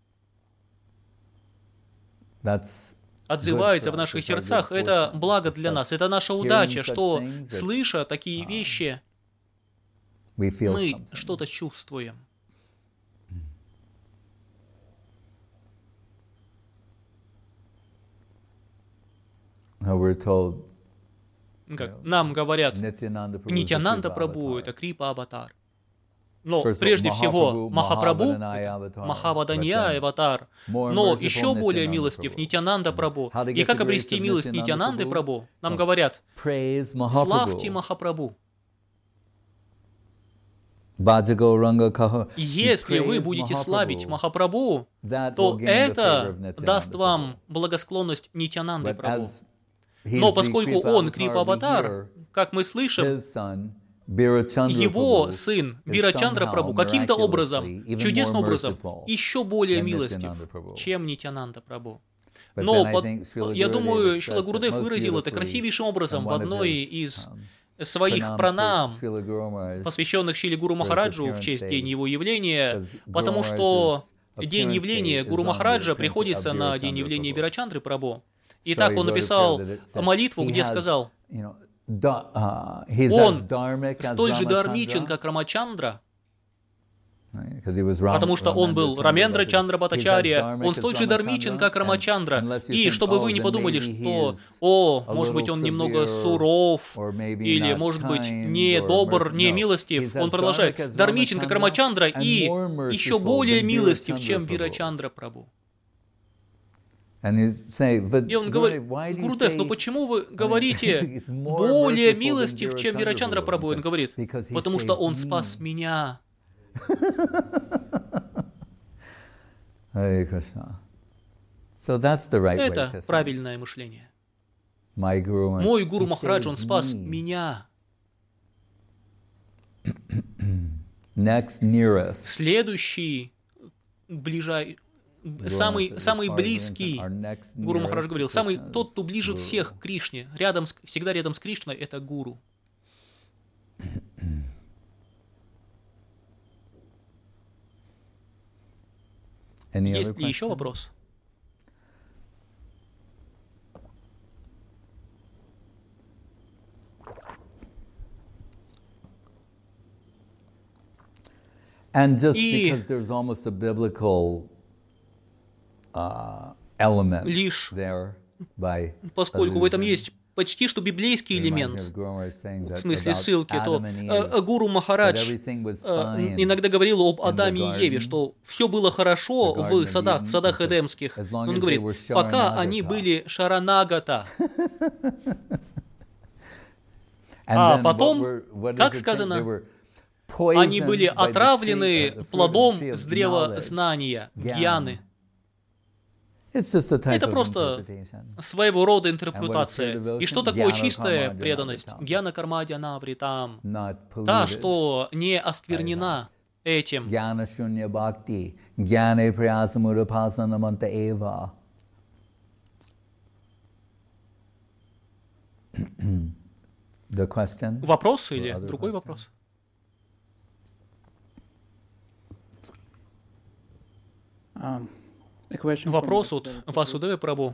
отзывается в наших сердцах, это благо для нас, это наша удача, что, слыша такие вещи, мы что-то чувствуем. We're told как нам говорят, Нитьянанда Прабху — это Крипа Аватар. Но прежде всего Махапрабху, Махаваданья Аватар, но еще более милостив Нитьянанда Прабху. И как обрести милость Нитьянанды Прабху? Нам говорят, славьте Махапрабху. Если вы будете славить Махапрабху, то это даст вам благосклонность Нитьянанды Прабху. Но поскольку он Крипа-аватар, как мы слышим, его сын Вирачандра Прабху каким-то образом, чудесным образом, еще более милостив, чем Нитьянанда Прабху. Но под, я думаю, Шрила Гурудев выразил это красивейшим образом в одной из своих пранам, посвященных Шриле Гуру Махараджу в честь день его явления, потому что день явления Гуру Махараджа приходится на день явления Вирачандры Прабху. И так он написал молитву, где сказал, он столь же дхармичен, как Рамачандра, потому что он был Рамендра Чандра Бхаттачарья, он столь же дхармичен, как Рамачандра. И чтобы вы не подумали, что, о, может быть, он немного суров, или, может быть, не добр, не милостив, он продолжает, дхармичен, как Рамачандра, и еще более милостив, чем Вирачандра Прабху. И он говорит, Гурудев, ну почему вы говорите более милостив, чем Вирачандра Прабху? Он говорит, потому что он спас меня. Это правильное мышление. Мой Гуру Махарадж, он спас меня. Следующий, ближайший, Самый, самый близкий, Гуру Махарадж говорил, самый, тот, кто ближе всех к Кришне, рядом с, всегда рядом с Кришной, это Гуру. Есть ли еще вопрос? And just because there's almost a biblical лишь поскольку в этом есть почти что библейский элемент, в смысле ссылки, то Гуру Махарадж иногда говорил об Адаме и Еве, что все было хорошо в садах, в садах эдемских. Он говорит, пока они были шаранагата. А потом, как сказано, они были отравлены плодом с древа знания, гьяны. Это просто своего рода интерпретация. И что такое чистая преданность? Гьяна кармадья навритам. Та, что не осквернена этим. Вопрос или другой вопрос? Вопрос от Васудевы Прабху.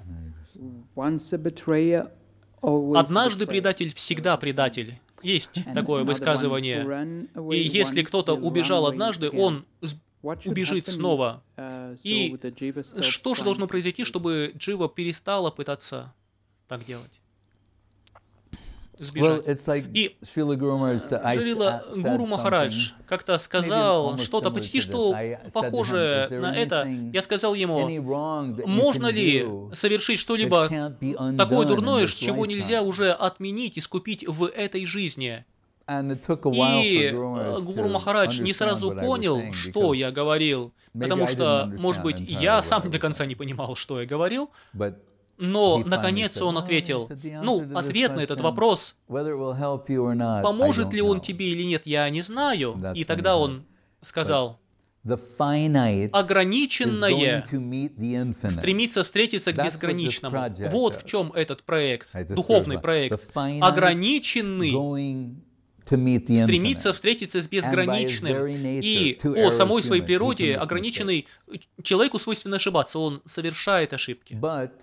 Однажды предатель, всегда предатель. Есть такое высказывание. И если кто-то убежал однажды, он убежит снова. И что же должно произойти, чтобы Джива перестала пытаться так делать? Сбежать. И Шрила Гуру Махарадж как-то сказал что-то почти что похожее на это. Я сказал ему, можно ли совершить что-либо такое дурное, чего нельзя уже отменить, искупить в этой жизни? И Гуру Махарадж не сразу понял, что я говорил, потому что, может быть, я сам до конца не понимал, что я говорил, но, наконец, он ответил, ну, ответ на этот вопрос, поможет ли он тебе или нет, я не знаю. И тогда он сказал, ограниченное стремится встретиться к безграничному. Вот в чем этот проект, духовный проект. Ограниченный стремится встретиться с безграничным. И по самой своей природе ограниченный человеку свойственно ошибаться, он совершает ошибки.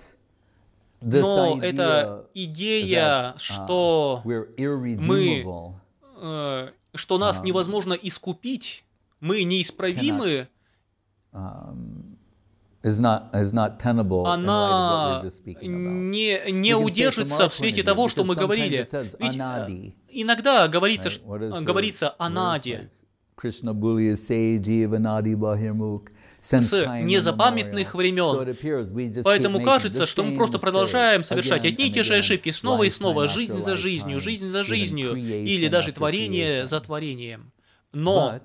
Но эта идея, что мы, э, что нас невозможно искупить, мы неисправимы, она не, не удержится в свете того, что мы говорили. Ведь иногда говорится, говорится о наде с незапамятных времен. Поэтому кажется, что мы просто продолжаем совершать одни и те же ошибки снова и снова, жизнь за жизнью, жизнь за жизнью, или даже творение за творением. Но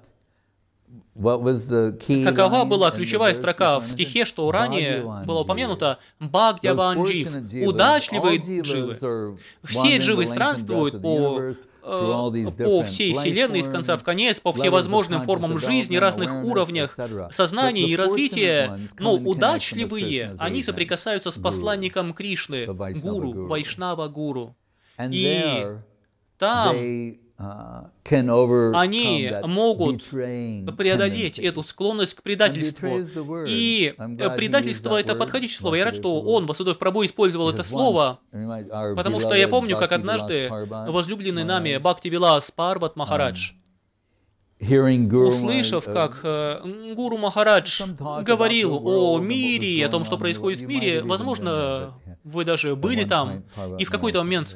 какова была ключевая строка в стихе, что ранее было упомянуто? Бхагьяван джив, удачливые дживы. Все дживы странствуют по, по всей Вселенной, из конца в конец, по всевозможным формам жизни, разных уровнях сознания и развития, но удачливые, они соприкасаются с посланником Кришны, гуру, Вайшнава-гуру. И там они могут преодолеть эту склонность к предательству. И предательство — это подходящее слово. Я рад, что он, Васудев Прабху, использовал это слово, потому что я помню, как однажды возлюбленный нами Бхактивилас Парват Махарадж, услышав, как Гуру Махарадж говорил о мире и о том, что происходит в мире, возможно, вы даже были там, и в какой-то момент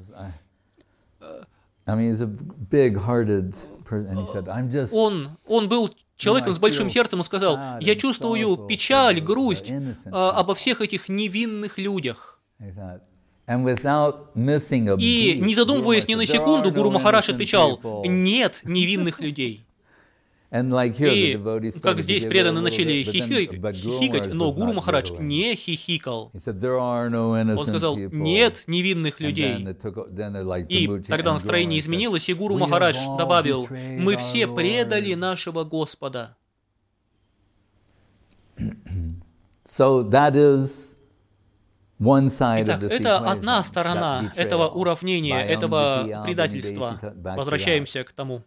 Он, он был человеком с большим сердцем и сказал: «Я чувствую печаль, грусть а, обо всех этих невинных людях». И, не задумываясь ни на секунду, Гуру Махарадж отвечал: «Нет невинных людей». И, как здесь преданные начали хихикать, но Гуру Махарадж не хихикал. Он сказал: «Нет невинных людей». И тогда настроение изменилось, и Гуру Махарадж добавил: «Мы все предали нашего Господа». Итак, это одна сторона этого уравнения, этого предательства. Возвращаемся к тому.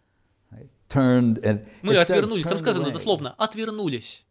Мы отвернулись, там сказано дословно, отвернулись.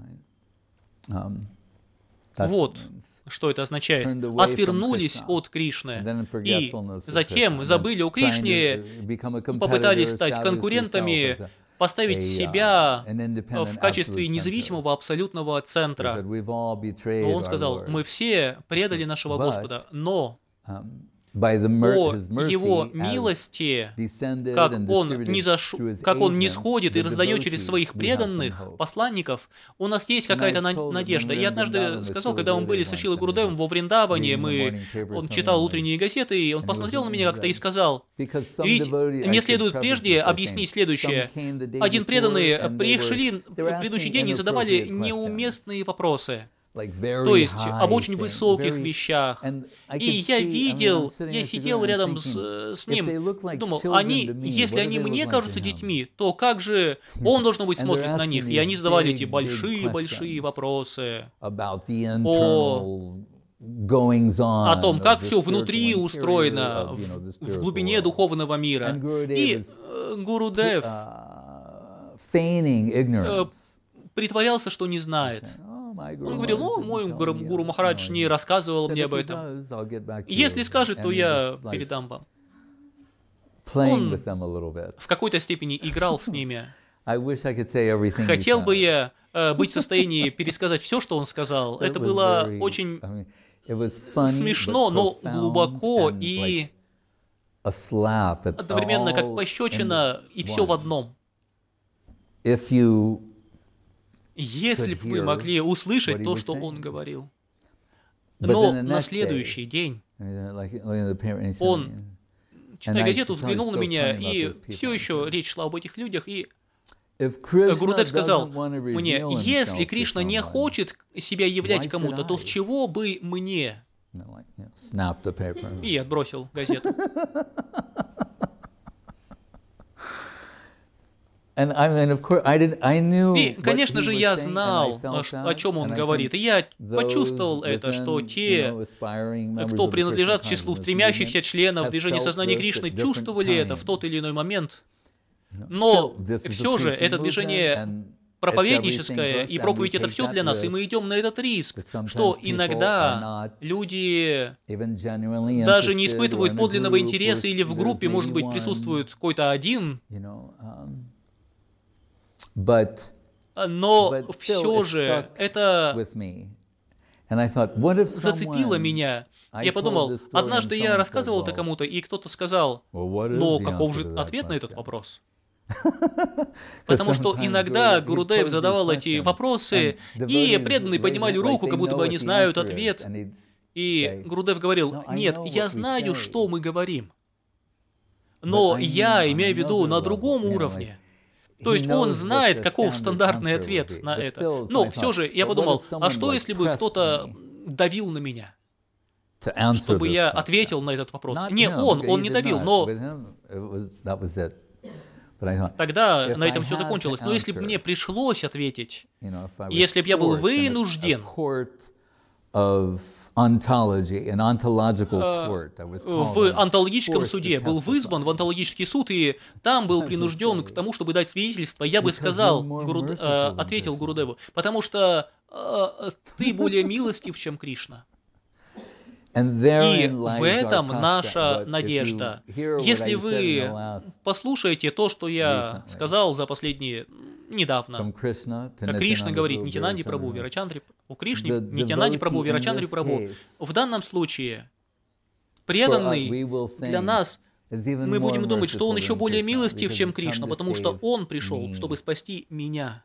Вот что это означает. Отвернулись от Кришны. И затем забыли о Кришне, попытались стать конкурентами, поставить себя в качестве независимого абсолютного центра. Но он сказал: «Мы все предали нашего Господа, но по Его милости, как Он, не заш... как он не сходит и раздает через своих преданных посланников, у нас есть какая-то надежда». Я однажды сказал, когда мы были с Шрилой Гурудевом во Вриндаване, мы... он читал утренние газеты, и он посмотрел на меня как-то и сказал: «Ведь мне следует прежде объяснить следующее. Один преданный приехали в предыдущий день и задавали неуместные вопросы. То есть об очень высоких вещах. И я видел, я сидел рядом с, с ним, думал, они, если они мне кажутся детьми, то как же он, должно быть, смотрит на них? И они задавали эти большие-большие вопросы о, о том, как все внутри устроено, в, в глубине духовного мира. И э, Гурудев э, притворялся, что не знает. Он говорил: «Ну, мой Гуру, Гуру Махарадж не рассказывал мне об этом. Если скажет, то я передам вам». Он в какой-то степени играл с ними. Хотел бы я э, быть в состоянии пересказать все, что он сказал. Это было очень смешно, но глубоко и одновременно как пощечина, и все в одном. Если бы вы могли услышать то, что он говорил. Но на следующий день он, читая газету, взглянул на меня, и все еще речь шла об этих людях, и Гурудев сказал мне: «Если Кришна не хочет себя являть кому-то, то с чего бы мне?» И отбросил газету. И, конечно же, я знал, о чем он говорит, и я почувствовал это, что те, кто принадлежат к числу стремящихся членов движения сознания Кришны, чувствовали это в тот или иной момент. Но все же это движение проповедническое, и проповедь — это все для нас, и мы идем на этот риск, что иногда люди даже не испытывают подлинного интереса, или в группе, может быть, присутствует какой-то один, но все же это зацепило меня. Я подумал, однажды я рассказывал это кому-то, и кто-то сказал, но каков же ответ на этот вопрос? Потому что иногда Гурудев задавал эти вопросы, и преданные поднимали руку, как будто бы они знают ответ. И Гурудев говорил, нет, я знаю, что мы говорим, но я имею в виду на другом уровне. То есть он знает, каков стандартный ответ на это. Но все же я подумал, а что если бы кто-то давил на меня, чтобы я ответил на этот вопрос? Не он, он не давил, но тогда на этом все закончилось. Но если бы мне пришлось ответить, если бы я был вынужден в онтологическом суде, был вызван в онтологический суд, и там был принужден к тому, чтобы дать свидетельство, я бы сказал, Гуру, э, ответил Гурудеву, потому что э, ты более милостив, чем Кришна. И в этом наша надежда. Если вы послушаете то, что я сказал за последние, недавно, как Кришна говорит Нитьянанде Прабху, Вирачандре, у Кришны, Нитьянанде Прабху, Вирачандре Прабху, в данном случае преданный для нас, мы будем думать, что он еще более милостив, чем Кришна, потому что он пришел, чтобы спасти меня.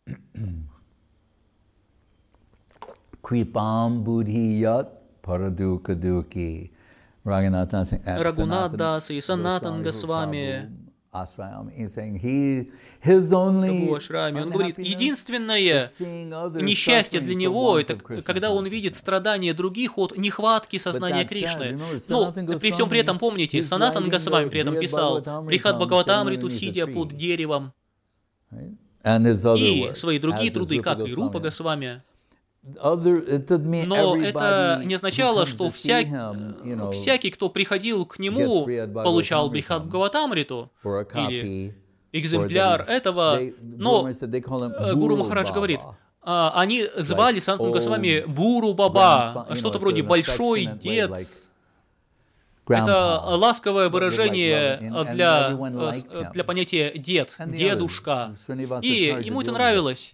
Рагунат Дас и Санатан Госвами, он говорит, единственное несчастье для него, это когда он видит страдания других от нехватки сознания Кришны. Но при всем при этом, помните, Санатан Госвами при этом писал Брихад Бхагаватамриту, сидя под деревом, и свои другие труды, как и Рупа Госвами. Но это не означало, что всяк... всякий, кто приходил к нему, получал Брихад Бхагаватамриту или экземпляр этого. Но Гуру Махарадж говорит, они звали Санатану Госвами Буру Баба, что-то вроде большой дед. Это ласковое выражение для, для понятия «дед», «дедушка». И ему это нравилось.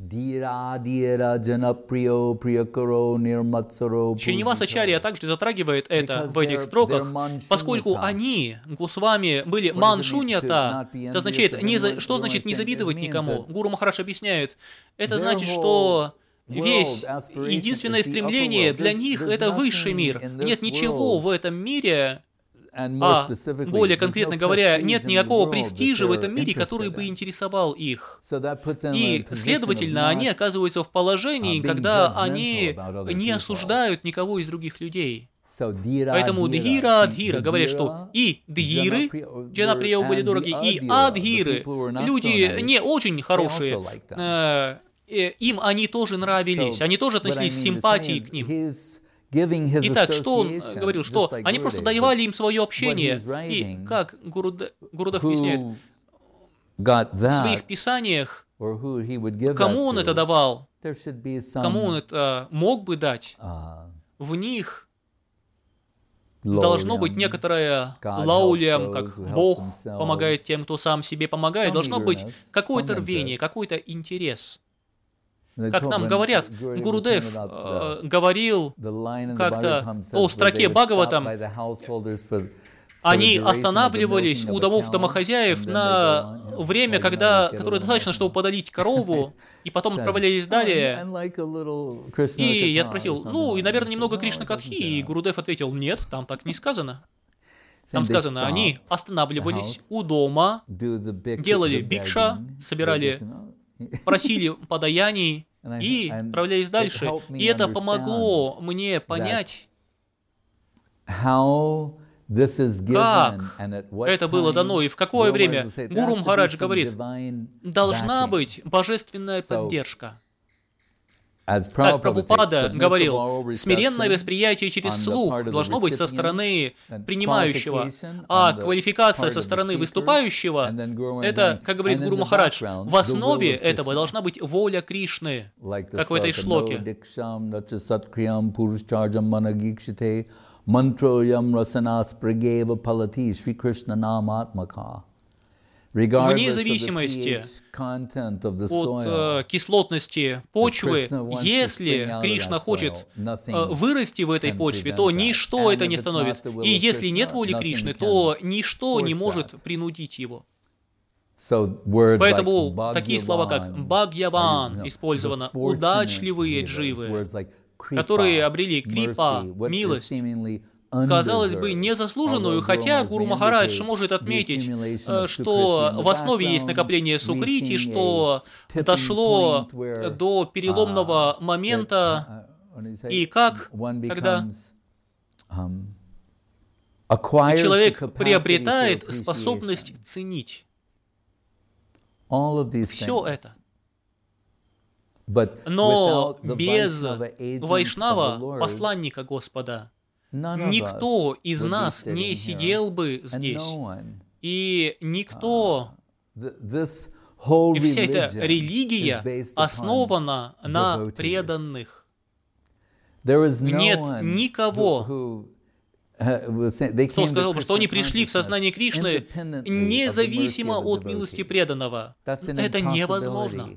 Шриниваса Ачарья также затрагивает это в этих строках, поскольку они, Госвами, были маншуньята, это означает, не за, что значит не завидовать никому? Гуру Махарадж объясняет, это значит, что весь, единственное стремление для них — это высший мир. Нет ничего в этом мире, а, более конкретно говоря, нет никакого престижа в этом мире, который бы интересовал их. И, следовательно, они оказываются в положении, когда они не осуждают никого из других людей. Поэтому Дхира, Адхира говорят, что и Дхиры, Джанаприя были дороги, и Адхиры, люди не очень хорошие, э, им они тоже нравились, они тоже относились с симпатией к ним. Итак, что он говорил? Что они просто давали им свое общение. И, как Гурудев объясняет, в своих писаниях, кому он это давал, кому он это мог бы дать, в них должно быть некоторое лаулям, как Бог помогает тем, кто сам себе помогает, должно быть какое-то рвение, какой-то интерес. Как нам говорят, Гурудев э, говорил как-то о строке Бхагаватам, они останавливались у домов домохозяев на время, когда, которое достаточно, чтобы подолить корову, и потом отправлялись далее. И я спросил, ну, и, наверное, немного Кришна Катхи, и Гурудев ответил, нет, там так не сказано. Там сказано, они останавливались у дома, делали бикша, собирали, просили подаяний и отправлялись дальше. И это помогло мне понять, как это было дано и в какое время. Гуру Махарадж говорит, должна быть божественная поддержка. Как Прабхупада говорил, смиренное восприятие через слух должно быть со стороны принимающего, а квалификация со стороны выступающего, это, как говорит Гуру Махарадж, в основе этого должна быть воля Кришны, как в этой шлоке. вне зависимости от э, кислотности почвы, если Кришна хочет э, вырасти в этой почве, то ничто это не остановит. И если нет воли Кришны, то ничто не может принудить его. Поэтому такие слова, как «бхагьяван» использовано, «удачливые дживы», которые обрели крипа, милость, казалось бы, незаслуженную, хотя Гуру Махарадж может отметить, что в основе есть накопление сукрити, что дошло до переломного момента, и как, когда человек приобретает способность ценить все это. Но без Вайшнава, посланника Господа, никто из нас не сидел бы здесь, и никто, и вся эта религия основана на преданных. Нет никого, кто сказал бы, что они пришли в сознание Кришны независимо от милости преданного. Это невозможно.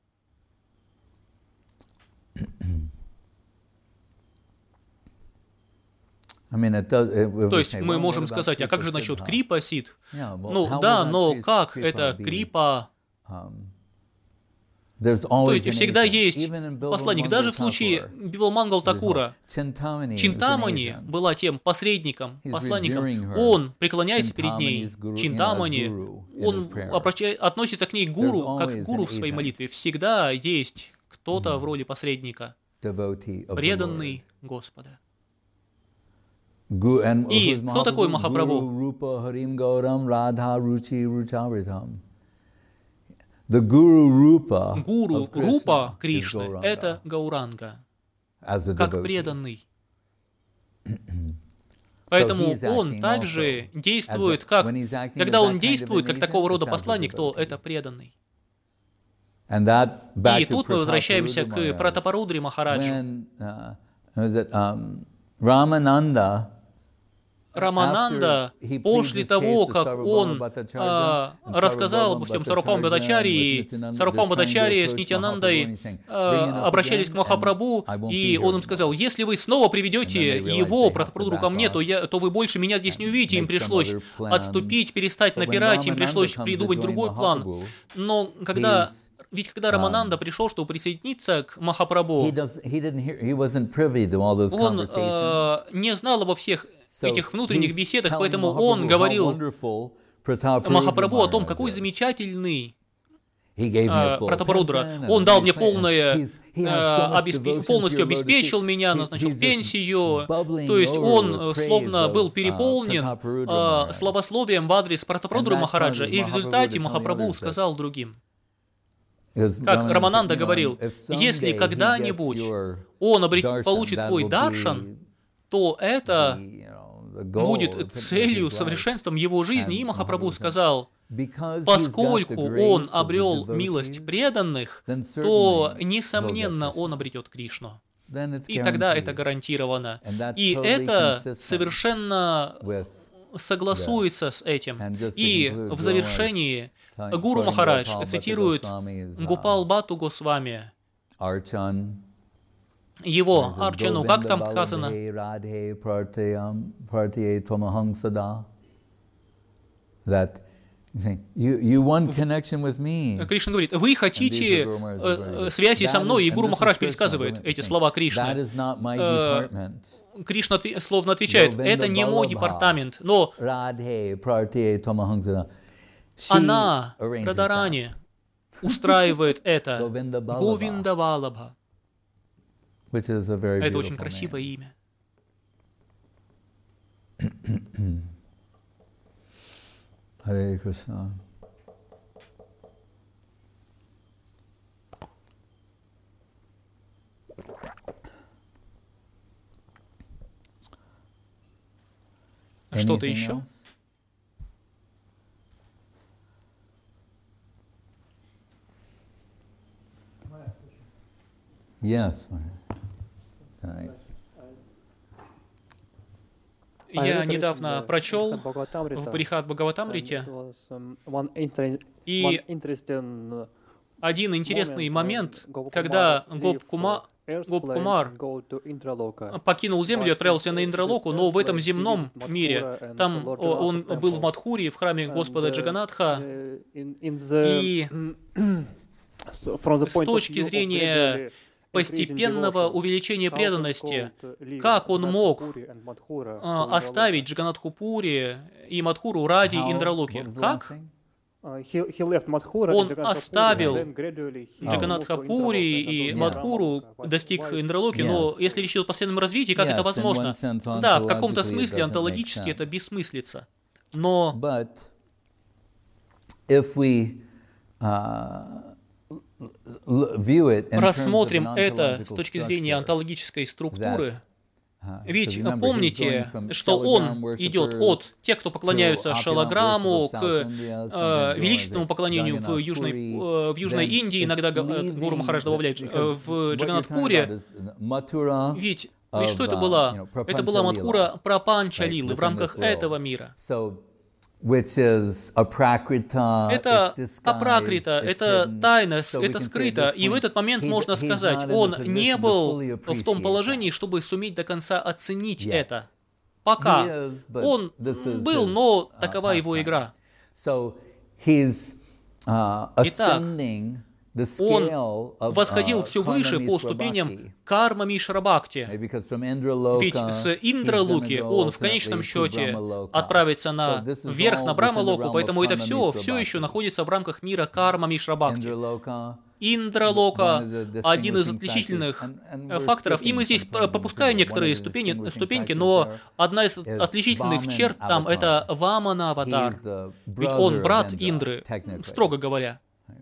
То есть мы можем сказать, а как же насчет крипа, Сидх? Ну да, но как это крипа? То есть всегда есть посланник. Даже в случае Бивамангал Такура, Чинтамани была тем посредником, посланником. Он преклоняется перед ней, Чинтамани, он относится к ней гуру, как к гуру в своей молитве. Всегда есть кто-то в роли посредника, преданный Господа. И кто такой Махапрабху? Гуру Рупа Кришны – это Гауранга, как преданный. Поэтому он также действует, как, когда он действует, как такого рода посланник, то это преданный. И тут мы возвращаемся к Пратапарудри Махараджу. Рамананда, после того, как он а, рассказал обо всем Сарвабхауме Бхаттачарьи, Сарвабхаума Бхаттачарья с Нитьянандой а, обращались к Махапрабху, и он им сказал: если вы снова приведете его, Пратапарудуру, ко мне, то, я, то вы больше меня здесь не увидите. Им пришлось отступить, перестать напирать, им пришлось придумать другой план. Но когда... Ведь когда Рамананда пришел, чтобы присоединиться к Махапрабху, он э, не знал обо всех этих внутренних беседах, поэтому он говорил Махапрабху о том, какой замечательный э, Пратапарудра. Он дал мне полное, э, обесп... полностью обеспечил меня, назначил пенсию. То есть он словно был переполнен э, славословием в адрес Пратапарудуры Махараджа, и в результате Махапрабху сказал другим. Как Рамананда говорил, если когда-нибудь он обрет, получит твой даршан, то это будет целью, совершенством его жизни. И Махапрабху сказал, поскольку он обрел милость преданных, то, несомненно, он обретет Кришну. И тогда это гарантировано. И это совершенно согласуется с этим. И в завершении Гуру Махарадж цитирует Гопал Бхатту Госвами, его Арчану, как там сказано? Кришна говорит, вы хотите э, связи со мной, и Гуру Махарадж пересказывает эти слова Кришны. Э, Кришна отв... словно отвечает, это не мой департамент, но она, Радарани, устраивает это. Говинда Валабха. Это очень красивое имя. Харе Кришна. Что-то еще? Yes. Right. Я недавно прочел в Брихат Бхагаватамрите, и один интересный момент, когда Гоп-Кума, Гоп-Кумар покинул землю и отправился на Индралоку, но в этом земном мире, там он был в Мадхуре, в храме Господа Джаганатха, и с точки зрения постепенного увеличения преданности, как он мог оставить Джаганатху-Пури и Мадхуру ради Индралоки? Как? Он оставил Джаганатха-Пури и Мадхуру, достиг Индралоки, но если речь идет о постоянном развитии, как это возможно? Да, в каком-то смысле онтологически это бессмыслица. Но рассмотрим это с точки зрения онтологической структуры. Ведь помните, что он идет от тех, кто поклоняются Шалаграму, к э, величественному поклонению в Южной, э, в Южной Индии, иногда Гуру Махарадж добавляет, э, в Джаганатхуре. Ведь, ведь что это была? Это была Мадхура Прапанчалилы в рамках этого мира. Это апракрита, это тайна, это скрыто. И в этот момент можно сказать, он не был в том положении, чтобы суметь до конца оценить это. Пока. Он был, но такова его игра. Итак, он восходил все выше по ступеням карма Мишра Бхакти. Ведь с Индралуки он в конечном счете отправится на, вверх на Брахмалоку, поэтому это все, все еще находится в рамках мира карма Мишра Бхакти. Индралока – один из отличительных факторов, и мы здесь пропускаем некоторые ступени, ступеньки, но одна из отличительных черт там – это Вамана-аватар, ведь он брат Индры, строго говоря.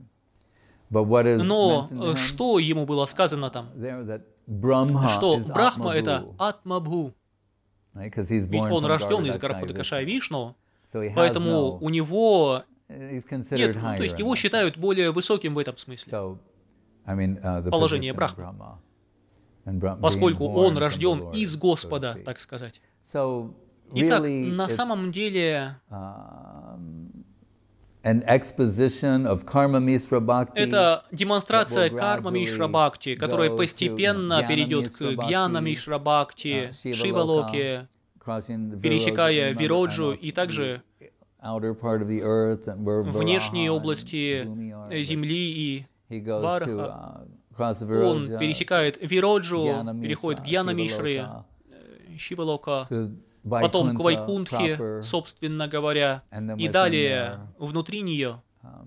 Но что ему было сказано там? Что Брахма — это Атмабху. Ведь он рожден из Гарбхудакашая Вишну, поэтому у него нет, ну, то есть его считают более высоким в этом смысле. Положение Брахмы. Поскольку он рожден из Господа, так сказать. Итак, на самом деле... Это демонстрация карма Мишра Бхакти, которая постепенно перейдет к Гьяна Мишра Бхакти, Шивалоке, пересекая Вироджу и также внешние области Земли и Вараха. Он пересекает Вироджу, переходит к Гьяна Мишре, Шивалока, потом к Вайкунтхе, собственно говоря, и далее внутри нее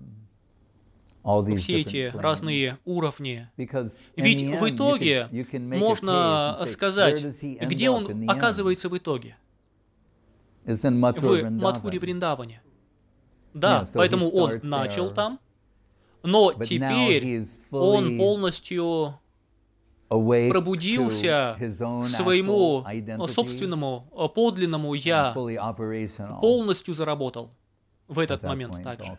все эти разные уровни. Ведь в итоге можно сказать, где он оказывается в итоге? В Мадхуре Вриндаване. Да, поэтому он начал там, но теперь он полностью пробудился к своему собственному подлинному «я», полностью заработал в этот момент также.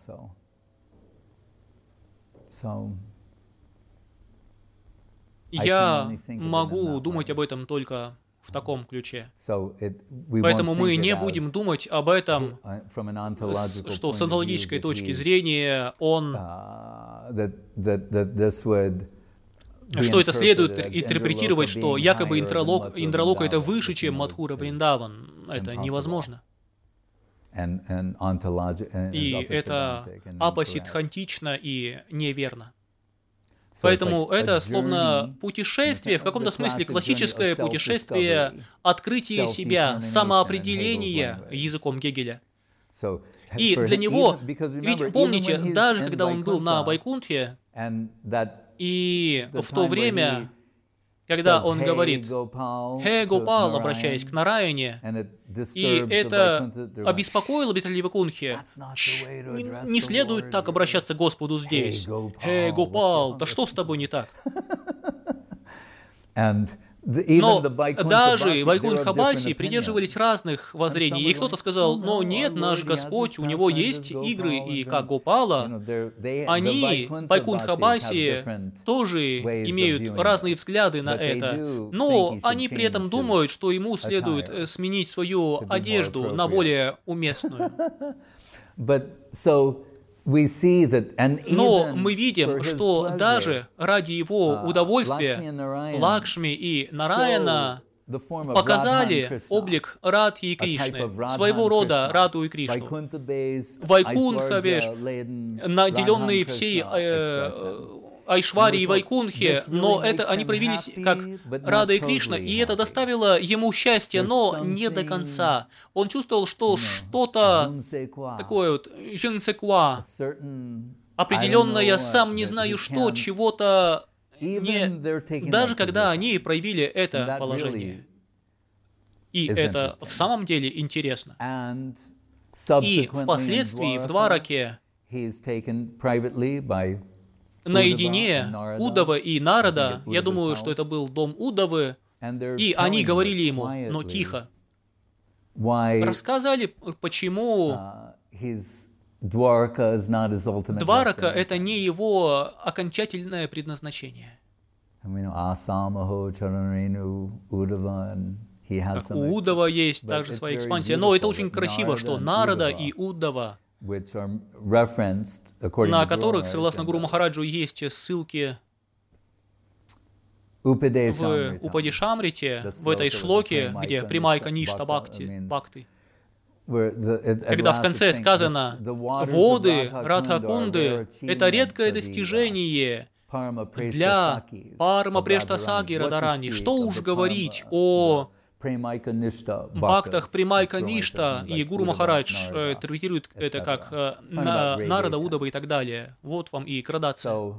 Я могу думать об этом только в таком ключе. Поэтому мы не будем думать об этом, что с онтологической точки зрения он... Что это следует интерпретировать, что якобы Индралока это выше, чем Мадхура Вриндаван. Это невозможно. И это апосидхантично и неверно. Поэтому это словно путешествие, в каком-то смысле классическое путешествие открытия себя, самоопределения языком Гегеля. И для него, ведь помните, даже когда он был на Вайкунтхе, и в то время, когда он говорит «Хе Гопал», обращаясь к Нараяне, и это обеспокоило обитателей Вайкунтхи, не следует так обращаться к Господу здесь. «Хе Гопал, да что с тобой не так?» Но даже Вайкунтха-Баси придерживались разных воззрений. И кто-то сказал, но нет, наш Господь, у него есть игры, и как Гопала, они, Вайкунтха-Баси, тоже имеют разные взгляды на это. Но они при этом думают, что ему следует сменить свою одежду на более уместную. Но мы видим, что даже ради его удовольствия Лакшми и Нараяна показали облик Радхи и Кришны, своего рода Радху и Кришну. Вайкунтхавеш, наделенные всей э, Айшвари и Вайкунхе, но это они проявились как Рада и Кришна, и это доставило ему счастье, но не до конца. Он чувствовал, что что-то такое вот жинсекуа, определенное, я сам не знаю что, чего-то не... Даже когда они проявили это положение. И это в самом деле интересно. И впоследствии в Двараке наедине Удава и Нарада, я думаю, что это был дом Удавы, и они говорили ему, но тихо, рассказали, почему Дварака — это не его окончательное предназначение. Как у Удава есть также своя экспансия, но это очень красиво, что Нарада и Удава, на которых, согласно Гуру Махараджу, есть ссылки в Упадишамрите, в этой шлоке, где Примайка Ништа Бхакти, Бхакти, когда в конце сказано, воды Радхакунды — это редкое достижение для Парма Прештасаги Радарани. Что уж говорить о бхактах Примайка Ништа, и Гуру Махарадж э, интерпретирует это как э, на, Нарада, Удава и так далее. Вот вам и градация.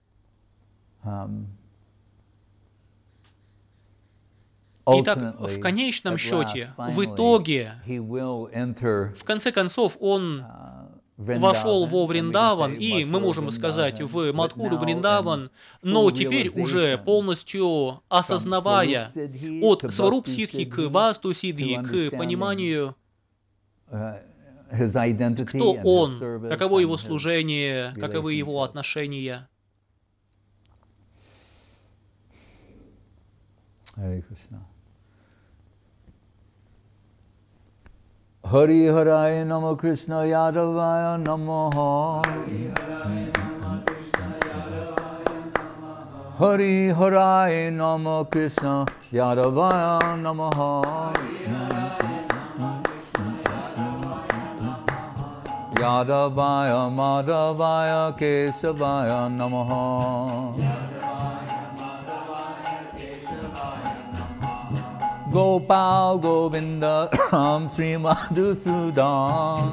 Итак, в конечном счете, в итоге, в конце концов, он вошел во Вриндаван, и мы можем сказать в Мадхуру Вриндаван, но теперь уже полностью осознавая от Сваруп Сидхи к Васту Сидхи, к пониманию, кто он, каково его служение, каковы его отношения. Харе Кришна. Hari Haraya Namo Krishna Yadavaya Namaha. Hari Haraya Namo Krishna Yadavaya Namaha. Yadavaya Madhavaya Kesavaya Namaha. Gopal Govinda Ram Sri Madhusudan.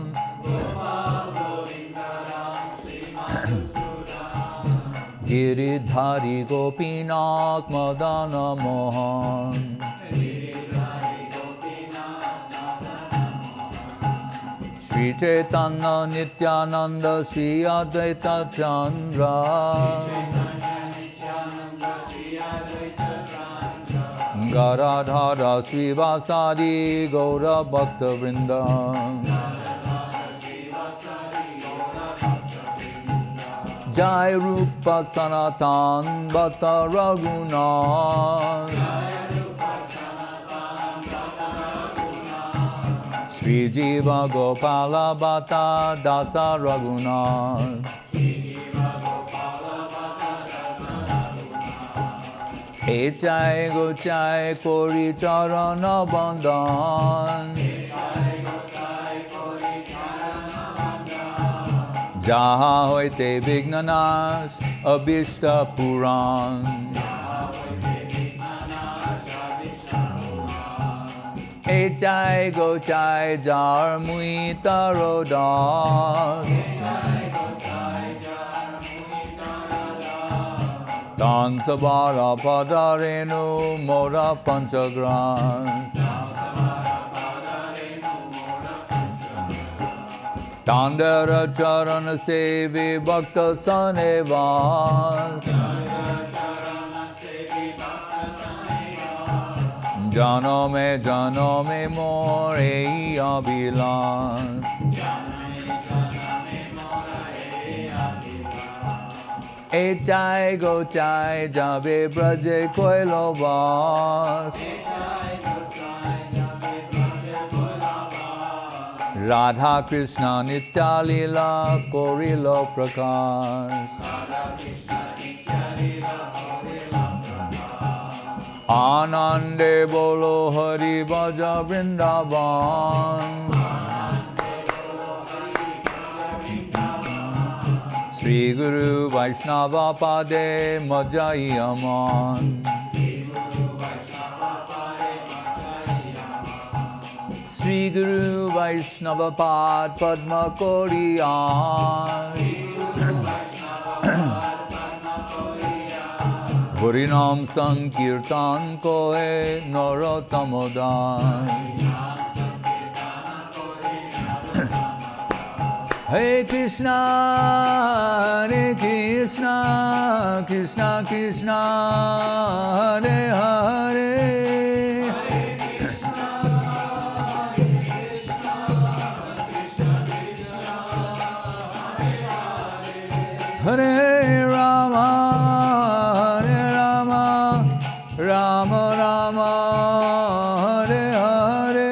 Giridhari Gopinath Madana Mohan. Sri Chaitanya Nityananda Sri Advaita Chandra. Garadhara Srivasadi Gaura Bhakta Vrinda. Jai Rupa Sanatan Bhakta Raghunath. Sri Jiva Gopala Bhata Dasa Raghunath. Echai Gochai Kori Charana Bandhan. Jaha Hoite Vignanas Abhishta Puran. Echai Gochai Jar Muita Rodas. Tansavara Padarenu Mora Panchagran. Tandara Charana Sevi Bhakta Sanevas. Janome janome more ei abhilash. Etai go chai jabe braje koilo vas. Radha Krishna Nitya Lila Korilo Prakash. Anande Bolo Hari Bhaja Vrindavan. Sri Guru Vaishnava Pade Majai Aman. Sri Guru Vaishnava Pad Padma Koriyan. Harinam Sankirtan Kohe Narotamodan. Hare Krishna, Hare Krishna, Krishna Krishna, Hare Hare. Hare Rama, Hare Rama, Rama Rama, Hare Hare.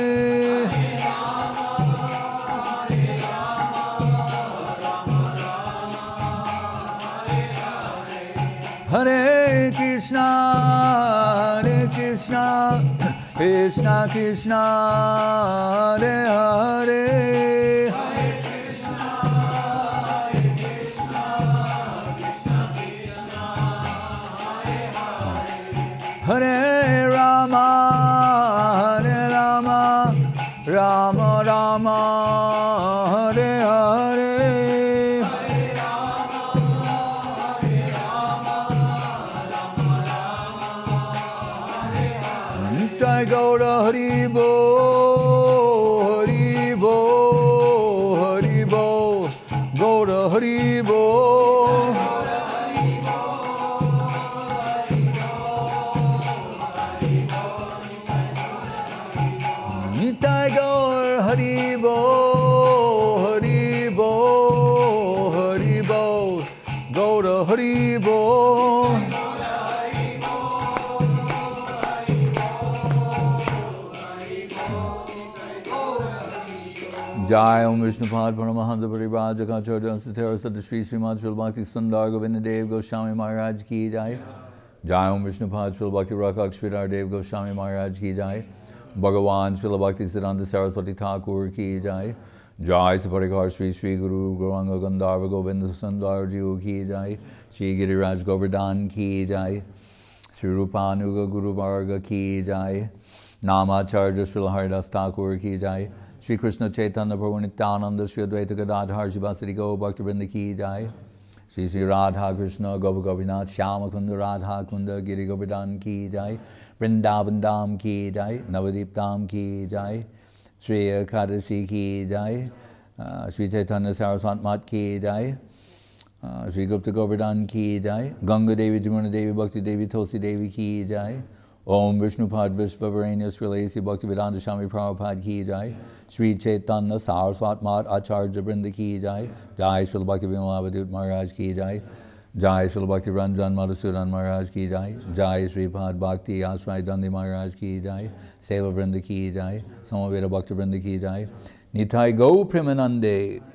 Hare Krishna, Hare Krishna, Krishna Krishna, Hare Hare. Hare Rama, Hare Rama, Rama Rama, Hare Hare. Nitai Gaura Hari Bo, Hari Bo, Hari Bo, Gaura Hari Bo. Hari Bo, Hari Bo, Hari Bo, Gaura Hari Bo. Jai Om Vishnupad Paramahansa Parivraja Kacharya Satara Sada Shri Srimad Srila Bhakti Sundar Govinda Dev Goswami Maharaj Ki Jai. Jai Om Vishnupad Srila Bhakti Rakak Sridhar Dev Goswami Maharaj Ki Jai. Bhagavan Srila Bhakti Siddhanta Saraswati Thakur Ki Jai. Jai Saparikar Sri Sri Guru Gauranga Gandharva Govinda Sundar Jiu Ki Jai. Shri Giriraj Govardhan Ki Jai. Sri Rupanuga Guru Varga Ki Jai. Namacharya Srila Haridas Thakur Ki Jai. Shri Krishna Chaitanya Prabhu Nityananda Shri Advaita Gadadhar Shivasari Go Bhakta Vrinda Ki Jai. Shri Shri Radha Krishna Gopa Gopinath Shyama Kunda Radha Kunda Giri Govardhan Ki Jai. Vrindavan Dham Ki Jai, Navadip Dham Ki Jai, Sri Ekadashi Ki Jai, uh, Sri Chaitanya Saraswat Mat Ki Jai, uh, Sri Gupta Govardhan Ki Jai, Ganga Devi Jamuna Devi Bhakti Devi Tulsi Devi Ki Jai, Om Vishnupad Vishvavaranya Srilesi Bhakti Vedanta Swami Prabhupada Ki Jai, Sri Chaitanya Saraswat Mat Acharya Vrinda Ki Jai, Jai Srila Bhakti Vimalavadut Maharaj Ki Jai, Jai Srila Bhakti Ranjan Madhusudan Maharaj Ki Jai, Jai Sri Pad Bhakti Asrai Dandi Maharaj Ki Jai, Seva Vrinda Ki Jai, Samaveda Bhakti Vrinda Ki Jai, Nitai Go Premanande.